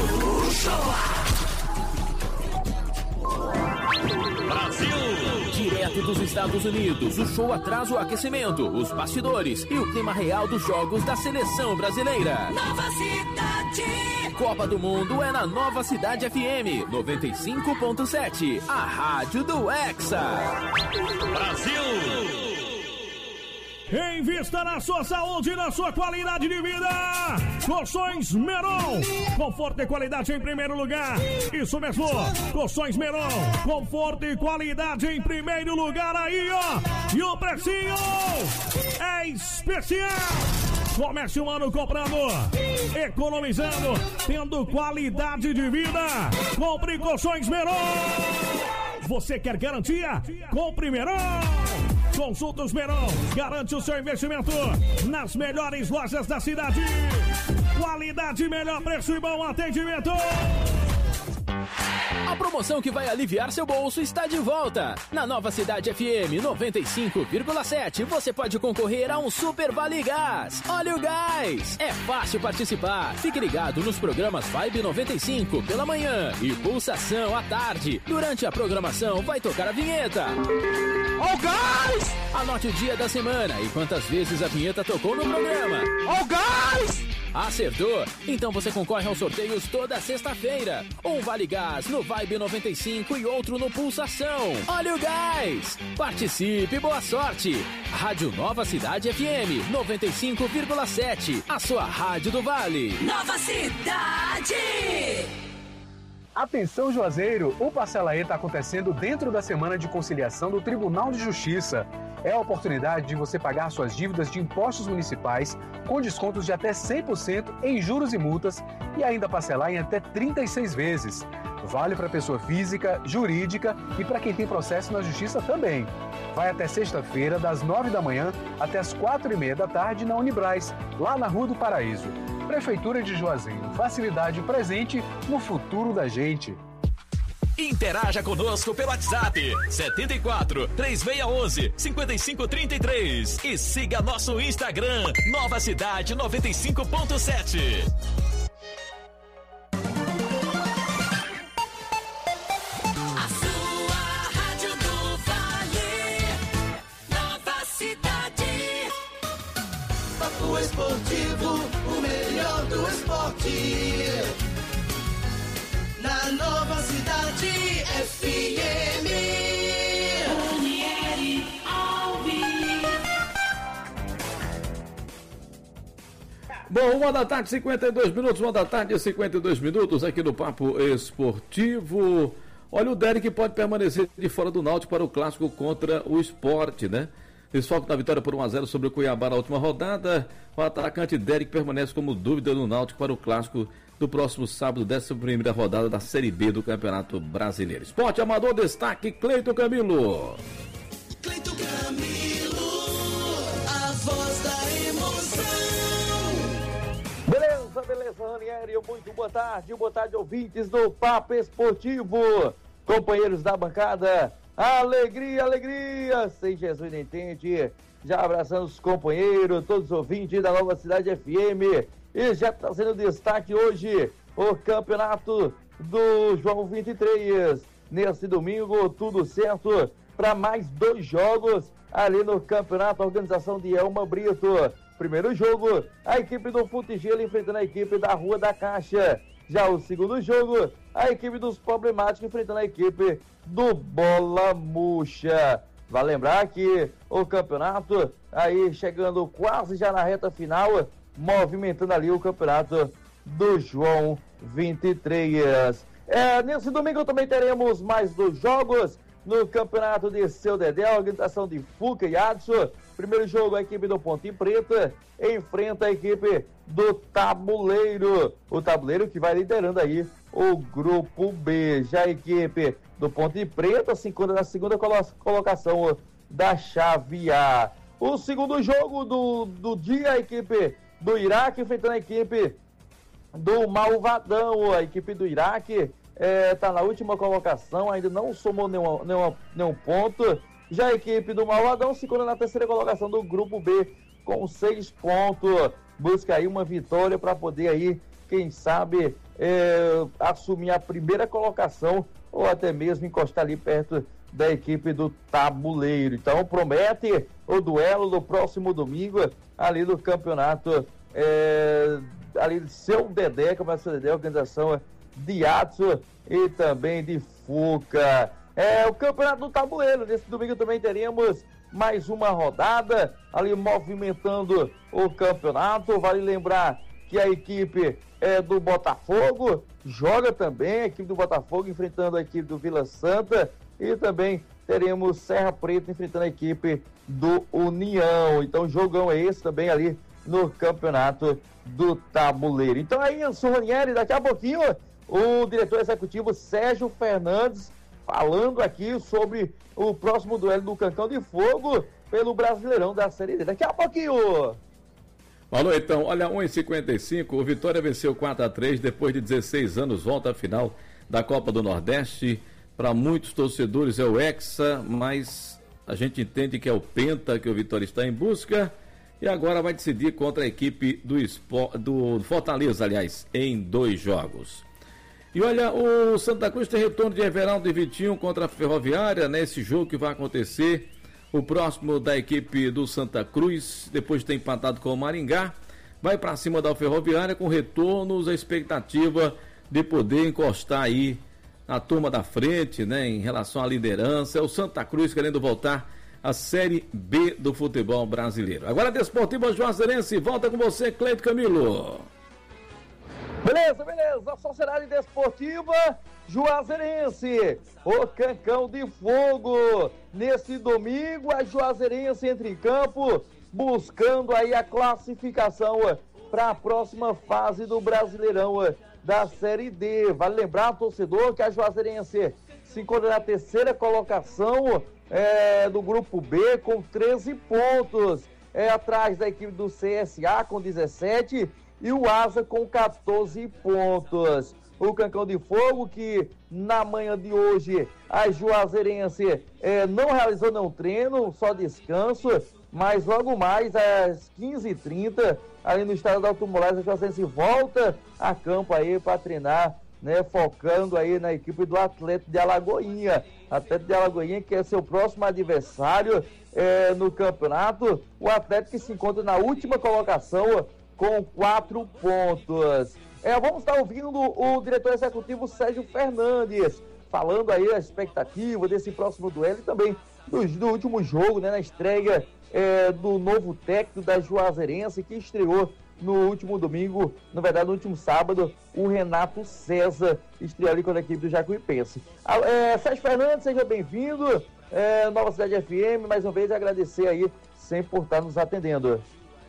Brasil! Direto dos Estados Unidos, o show traz o aquecimento, os bastidores e o clima real dos jogos da seleção brasileira. Nova Cidade! Copa do Mundo é na Nova Cidade F M noventa e cinco ponto sete, a rádio do Hexa. Brasil! Invista na sua saúde e na sua qualidade de vida. Colchões Meron. Conforto e qualidade em primeiro lugar. Isso mesmo. Colchões Meron. Conforto e qualidade em primeiro lugar aí, ó. E o precinho é especial. Comércio humano comprando, economizando, tendo qualidade de vida. Compre Colchões Meron. Você quer garantia? Compre Meron. Consultas Meron, garante o seu investimento nas melhores lojas da cidade. Qualidade, melhor preço e bom atendimento. A promoção que vai aliviar seu bolso está de volta. Na Nova Cidade F M noventa e cinco vírgula sete, você pode concorrer a um Super Vale Gás. Olha o gás! É fácil participar. Fique ligado nos programas Vibe noventa e cinco pela manhã e Pulsação à tarde. Durante a programação vai tocar a vinheta. Ó o gás! Anote o dia da semana e quantas vezes a vinheta tocou no programa. Ó o gás! Acertou? Então você concorre aos sorteios toda sexta-feira. Um Vale Gás no Vibe noventa e cinco e outro no Pulsação. Olha o gás! Participe, boa sorte! Rádio Nova Cidade F M noventa e cinco vírgula sete, a sua rádio do Vale. Nova Cidade! Atenção, Juazeiro! O Parcela E está acontecendo dentro da semana de conciliação do Tribunal de Justiça. É a oportunidade de você pagar suas dívidas de impostos municipais com descontos de até cem por cento em juros e multas e ainda parcelar em até trinta e seis vezes. Vale para pessoa física, jurídica e para quem tem processo na Justiça também. Vai até sexta-feira, das nove da manhã até as quatro e meia da tarde na Unibraz, lá na Rua do Paraíso. Prefeitura de Juazeiro, facilidade presente no futuro da gente. Interaja conosco pelo WhatsApp setenta e quatro, três seis um um, cinco cinco três três e siga nosso Instagram Nova Cidade noventa e cinco ponto sete. A sua rádio do Vale, Nova Cidade. Papo Esportivo, o melhor do esporte. Na Nova Cidade F M. Ranieri Alves. Bom, uma da tarde, cinquenta e dois minutos, uma da tarde, cinquenta e dois minutos aqui no Papo Esportivo. Olha, o Derek pode permanecer de fora do Náutico para o clássico contra o Sport, né? Desfoque da vitória por um a zero sobre o Cuiabá na última rodada. O atacante Derek permanece como dúvida no Náutico para o clássico do próximo sábado, décima primeira rodada da Série B do Campeonato Brasileiro. Esporte Amador, destaque Cleiton Camilo. Cleiton Camilo, a voz da emoção. Beleza, beleza, Ranieri, muito boa tarde, boa tarde, ouvintes do Papo Esportivo, companheiros da bancada, alegria, alegria, sem Jesus não entende, já abraçando os companheiros, todos os ouvintes da Nova Cidade F M, e já trazendo destaque hoje, o campeonato do João vinte e três, nesse domingo, tudo certo para mais dois jogos ali no campeonato, a organização de Elma Brito. Primeiro jogo, a equipe do Futigelo enfrentando a equipe da Rua da Caixa. Já o segundo jogo, a equipe dos Problemáticos enfrentando a equipe do Bola Murcha. Vale lembrar que o campeonato aí chegando quase já na reta final, movimentando ali o campeonato do João vinte e três. É, nesse domingo também teremos mais dois jogos no campeonato de Seu Dedé, a organização de Fuca e Adson. Primeiro jogo, a equipe do Ponte Preta enfrenta a equipe do Tabuleiro. O Tabuleiro que vai liderando aí o grupo B. Já a equipe do Ponte Preta se encontra na segunda colocação da chave A. O segundo jogo do, do dia, a equipe do Iraque enfrentando a equipe do Malvadão. A equipe do Iraque está é, na última colocação, ainda não somou nenhum, nenhum, nenhum ponto. Já a equipe do Malvadão se encontra na terceira colocação do grupo B com seis pontos. Busca aí uma vitória para poder aí, quem sabe, é, assumir a primeira colocação ou até mesmo encostar ali perto da equipe do Tabuleiro. Então promete o duelo do próximo domingo ali do campeonato é, ali de Seu Dedé, Campeonato Seu Dedé, organização de Atsu e também de Fuca. É o campeonato do Tabuleiro. Nesse domingo também teremos mais uma rodada ali movimentando o campeonato. Vale lembrar que a equipe é do Botafogo joga também, a equipe do Botafogo enfrentando a equipe do Vila Santa, e também teremos Serra Preta enfrentando a equipe do União. Então jogão é esse também ali no campeonato do Tabuleiro. Então aí, Anson Ranieri, daqui a pouquinho o diretor executivo Sérgio Fernandes falando aqui sobre o próximo duelo do Cancão de Fogo pelo Brasileirão da Série D. Daqui a pouquinho. Falou então, olha, um e cinquenta e cinco, o Vitória venceu quatro a três, depois de dezesseis anos, volta à final da Copa do Nordeste. Para muitos torcedores é o Hexa, mas a gente entende que é o Penta que o Vitória está em busca, e agora vai decidir contra a equipe do, Sport, do Fortaleza, aliás, em dois jogos. E olha, o Santa Cruz tem retorno de Everaldo e Vitinho contra a Ferroviária, nesse jogo que vai acontecer, o próximo da equipe do Santa Cruz, depois de ter empatado com o Maringá, vai para cima da Ferroviária com retornos, a expectativa de poder encostar aí na turma da frente, né, em relação à liderança. É o Santa Cruz querendo voltar à Série B do futebol brasileiro. Agora, Desportiva Juazeirense, volta com você, Cleiton Camilo. Beleza, beleza, a Sociedade Desportiva Juazeirense, o Cancão de Fogo, nesse domingo a Juazeirense entra em campo, buscando aí a classificação para a próxima fase do Brasileirão da Série D. Vale lembrar, torcedor, que a Juazeirense se encontra na terceira colocação é, do grupo B com treze pontos, é, atrás da equipe do C S A com dezessete e o Asa com catorze pontos. O Cancão de Fogo, que na manhã de hoje a Juazeirense é, não realizou nenhum treino, só descanso, mas logo mais às quinze e trinta, ali no estádio da Alto Moraes, a Juazeirense volta a campo aí para treinar, né, focando aí na equipe do Atlético de Alagoinha. Atlético de Alagoinha, que é seu próximo adversário é, no campeonato. O Atlético que se encontra na última colocação com quatro pontos. É, vamos estar ouvindo o diretor executivo Sérgio Fernandes, falando aí a expectativa desse próximo duelo e também do, do último jogo, né, na estreia é, do novo técnico da Juazeirense, que estreou no último domingo, na verdade no último sábado, o Renato César estreou ali com a equipe do Jacuipense. É, Sérgio Fernandes, seja bem-vindo, é, Nova Cidade F M, mais uma vez agradecer aí sempre por estar nos atendendo.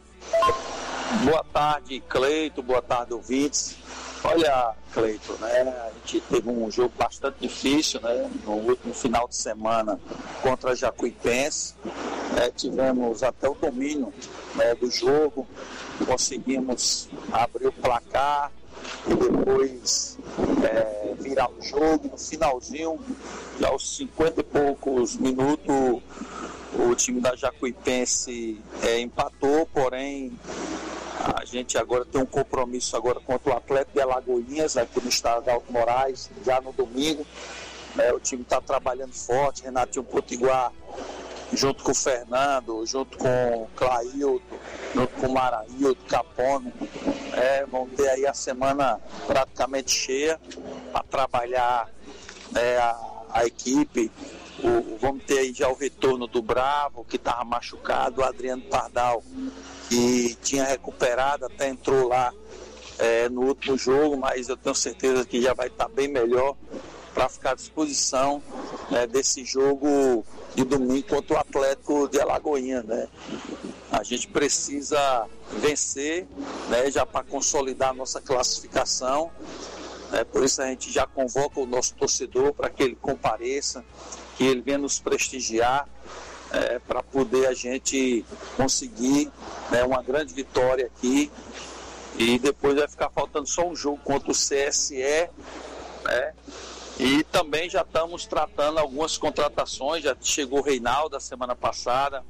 Boa tarde, Cleito, boa tarde, ouvintes. Olha, Cleito, né, a gente teve um jogo bastante difícil, né, no último final de semana contra a Jacuipense. É, tivemos até o domínio, né, do jogo, conseguimos abrir o placar e depois é, virar o jogo. No finalzinho, já aos cinquenta e poucos minutos, o time da Jacuipense é, empatou, porém a gente agora tem um compromisso agora contra o Atlético de Alagoinhas, aqui no estado de Alto Moraes, já no domingo. É, o time está trabalhando forte, Renatinho Potiguar, junto com o Fernando, junto com o Clailton, junto com o Maraíldo, Capone. É, vamos ter aí a semana praticamente cheia para trabalhar é, a, a equipe. O, vamos ter aí já o retorno do Bravo, que estava machucado, o Adriano Pardal, que tinha recuperado, até entrou lá é, no último jogo, mas eu tenho certeza que já vai estar bem melhor para ficar à disposição né, desse jogo de domingo contra o Atlético de Alagoinhas, né? A gente precisa vencer, né, já para consolidar a nossa classificação, né? Por isso a gente já convoca o nosso torcedor para que ele compareça, que ele venha nos prestigiar, é, para poder a gente conseguir né, uma grande vitória aqui. E depois vai ficar faltando só um jogo contra o C S E, né? E também já estamos tratando algumas contratações, já chegou o Reinaldo da semana passada,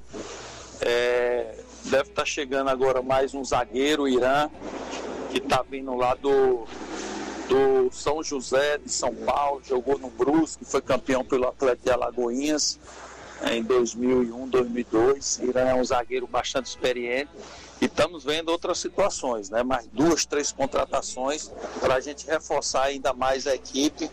é, deve estar chegando agora mais um zagueiro, o Irã, que está vindo lá do, do São José de São Paulo, jogou no Brusque, foi campeão pelo Atlético de Alagoinhas em dois mil e um, dois mil e dois. Irã é um zagueiro bastante experiente. E estamos vendo outras situações, né? Mais duas, três contratações para a gente reforçar ainda mais a equipe,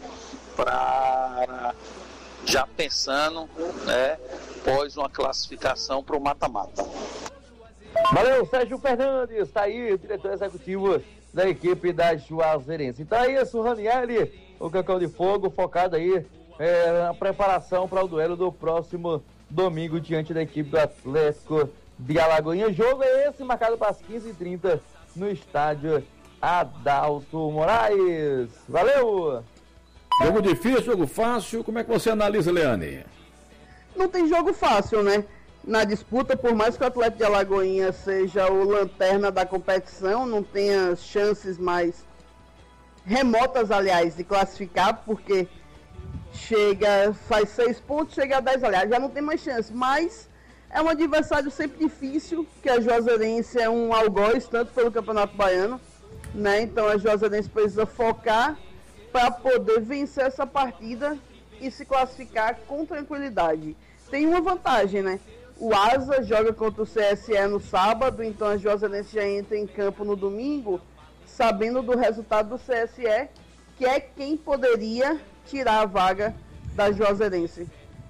para já pensando, né, pós uma classificação para o mata-mata. Valeu, Sérgio Fernandes, está aí, diretor executivo da equipe da Juazeirense. Então é isso, Ranieri, o Cacau de Fogo, focado aí é, na preparação para o duelo do próximo domingo diante da equipe do Atlético de Alagoinhas. Jogo é esse, marcado para as quinze e trinta no estádio Adalto Moraes. Valeu! Jogo difícil, jogo fácil, como é que você analisa, Leane? Não tem jogo fácil, né? Na disputa, por mais que o Atlético de Alagoinhas seja o lanterna da competição, não tenha chances mais remotas, aliás, de classificar, porque chega, faz seis pontos, chega a dez, aliás, já não tem mais chance, mas é um adversário sempre difícil, que a Juazeirense é um algoz, tanto pelo Campeonato Baiano, né? Então a Juazeirense precisa focar para poder vencer essa partida e se classificar com tranquilidade. Tem uma vantagem, né? O Asa joga contra o C S E no sábado, então a Juazeirense já entra em campo no domingo, sabendo do resultado do C S E, que é quem poderia tirar a vaga da Juazeirense.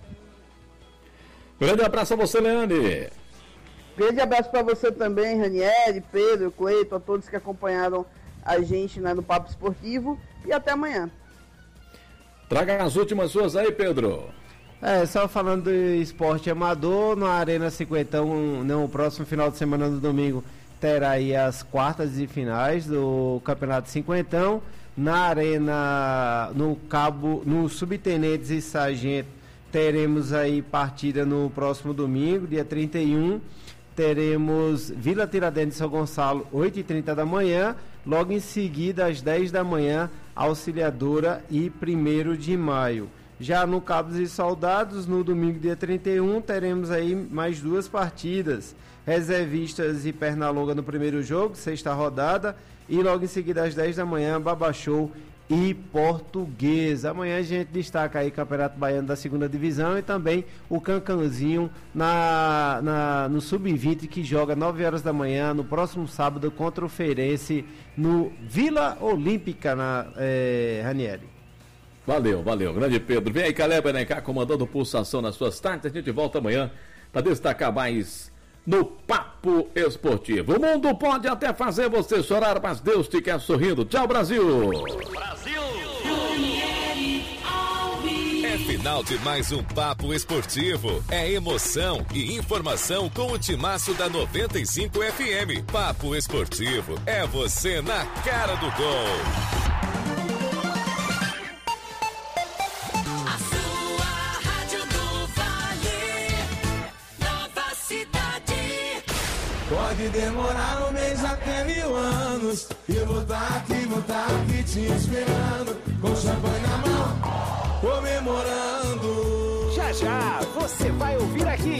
Grande abraço a você, Leandro. Grande abraço para você também, Ranieri, Pedro, Cleito, a todos que acompanharam a gente, né, no Papo Esportivo, e até amanhã. Traga as últimas suas aí, Pedro. É, só falando do esporte amador, na Arena Cinquentão, no próximo final de semana, no domingo, terá aí as quartas e finais do Campeonato Cinquentão. Na Arena, no Cabo, no Subtenentes e Sargento, teremos aí partida no próximo domingo, dia trinta e um. Teremos Vila Tiradentes de São Gonçalo, oito e trinta da manhã. Logo em seguida, às dez da manhã, Auxiliadora e primeiro de maio. Já no Cabos e Soldados, no domingo, dia trinta e um, teremos aí mais duas partidas. Reservistas e Pernalonga no primeiro jogo, sexta rodada. E logo em seguida, às dez da manhã, Babachou e Portuguesa. Amanhã a gente destaca aí Campeonato Baiano da segunda divisão e também o Cancanzinho na, na, no sub vinte, que joga nove horas da manhã no próximo sábado contra o Feirense no Vila Olímpica, na é, Ranieri. Valeu, valeu. Grande Pedro. Vem aí, Caleb Alencar, comandando Pulsação nas suas tardes. A gente volta amanhã para destacar mais no Papo Esportivo. O mundo pode até fazer você chorar, mas Deus te quer sorrindo. Tchau, Brasil! Brasil! É final de mais um Papo Esportivo. É emoção e informação com o timaço da noventa e cinco F M. Papo Esportivo é você na cara do gol. Pode demorar um mês até mil anos. E eu vou estar aqui, vou estar aqui te esperando. Com champanhe na mão, comemorando. Já já, você vai ouvir aqui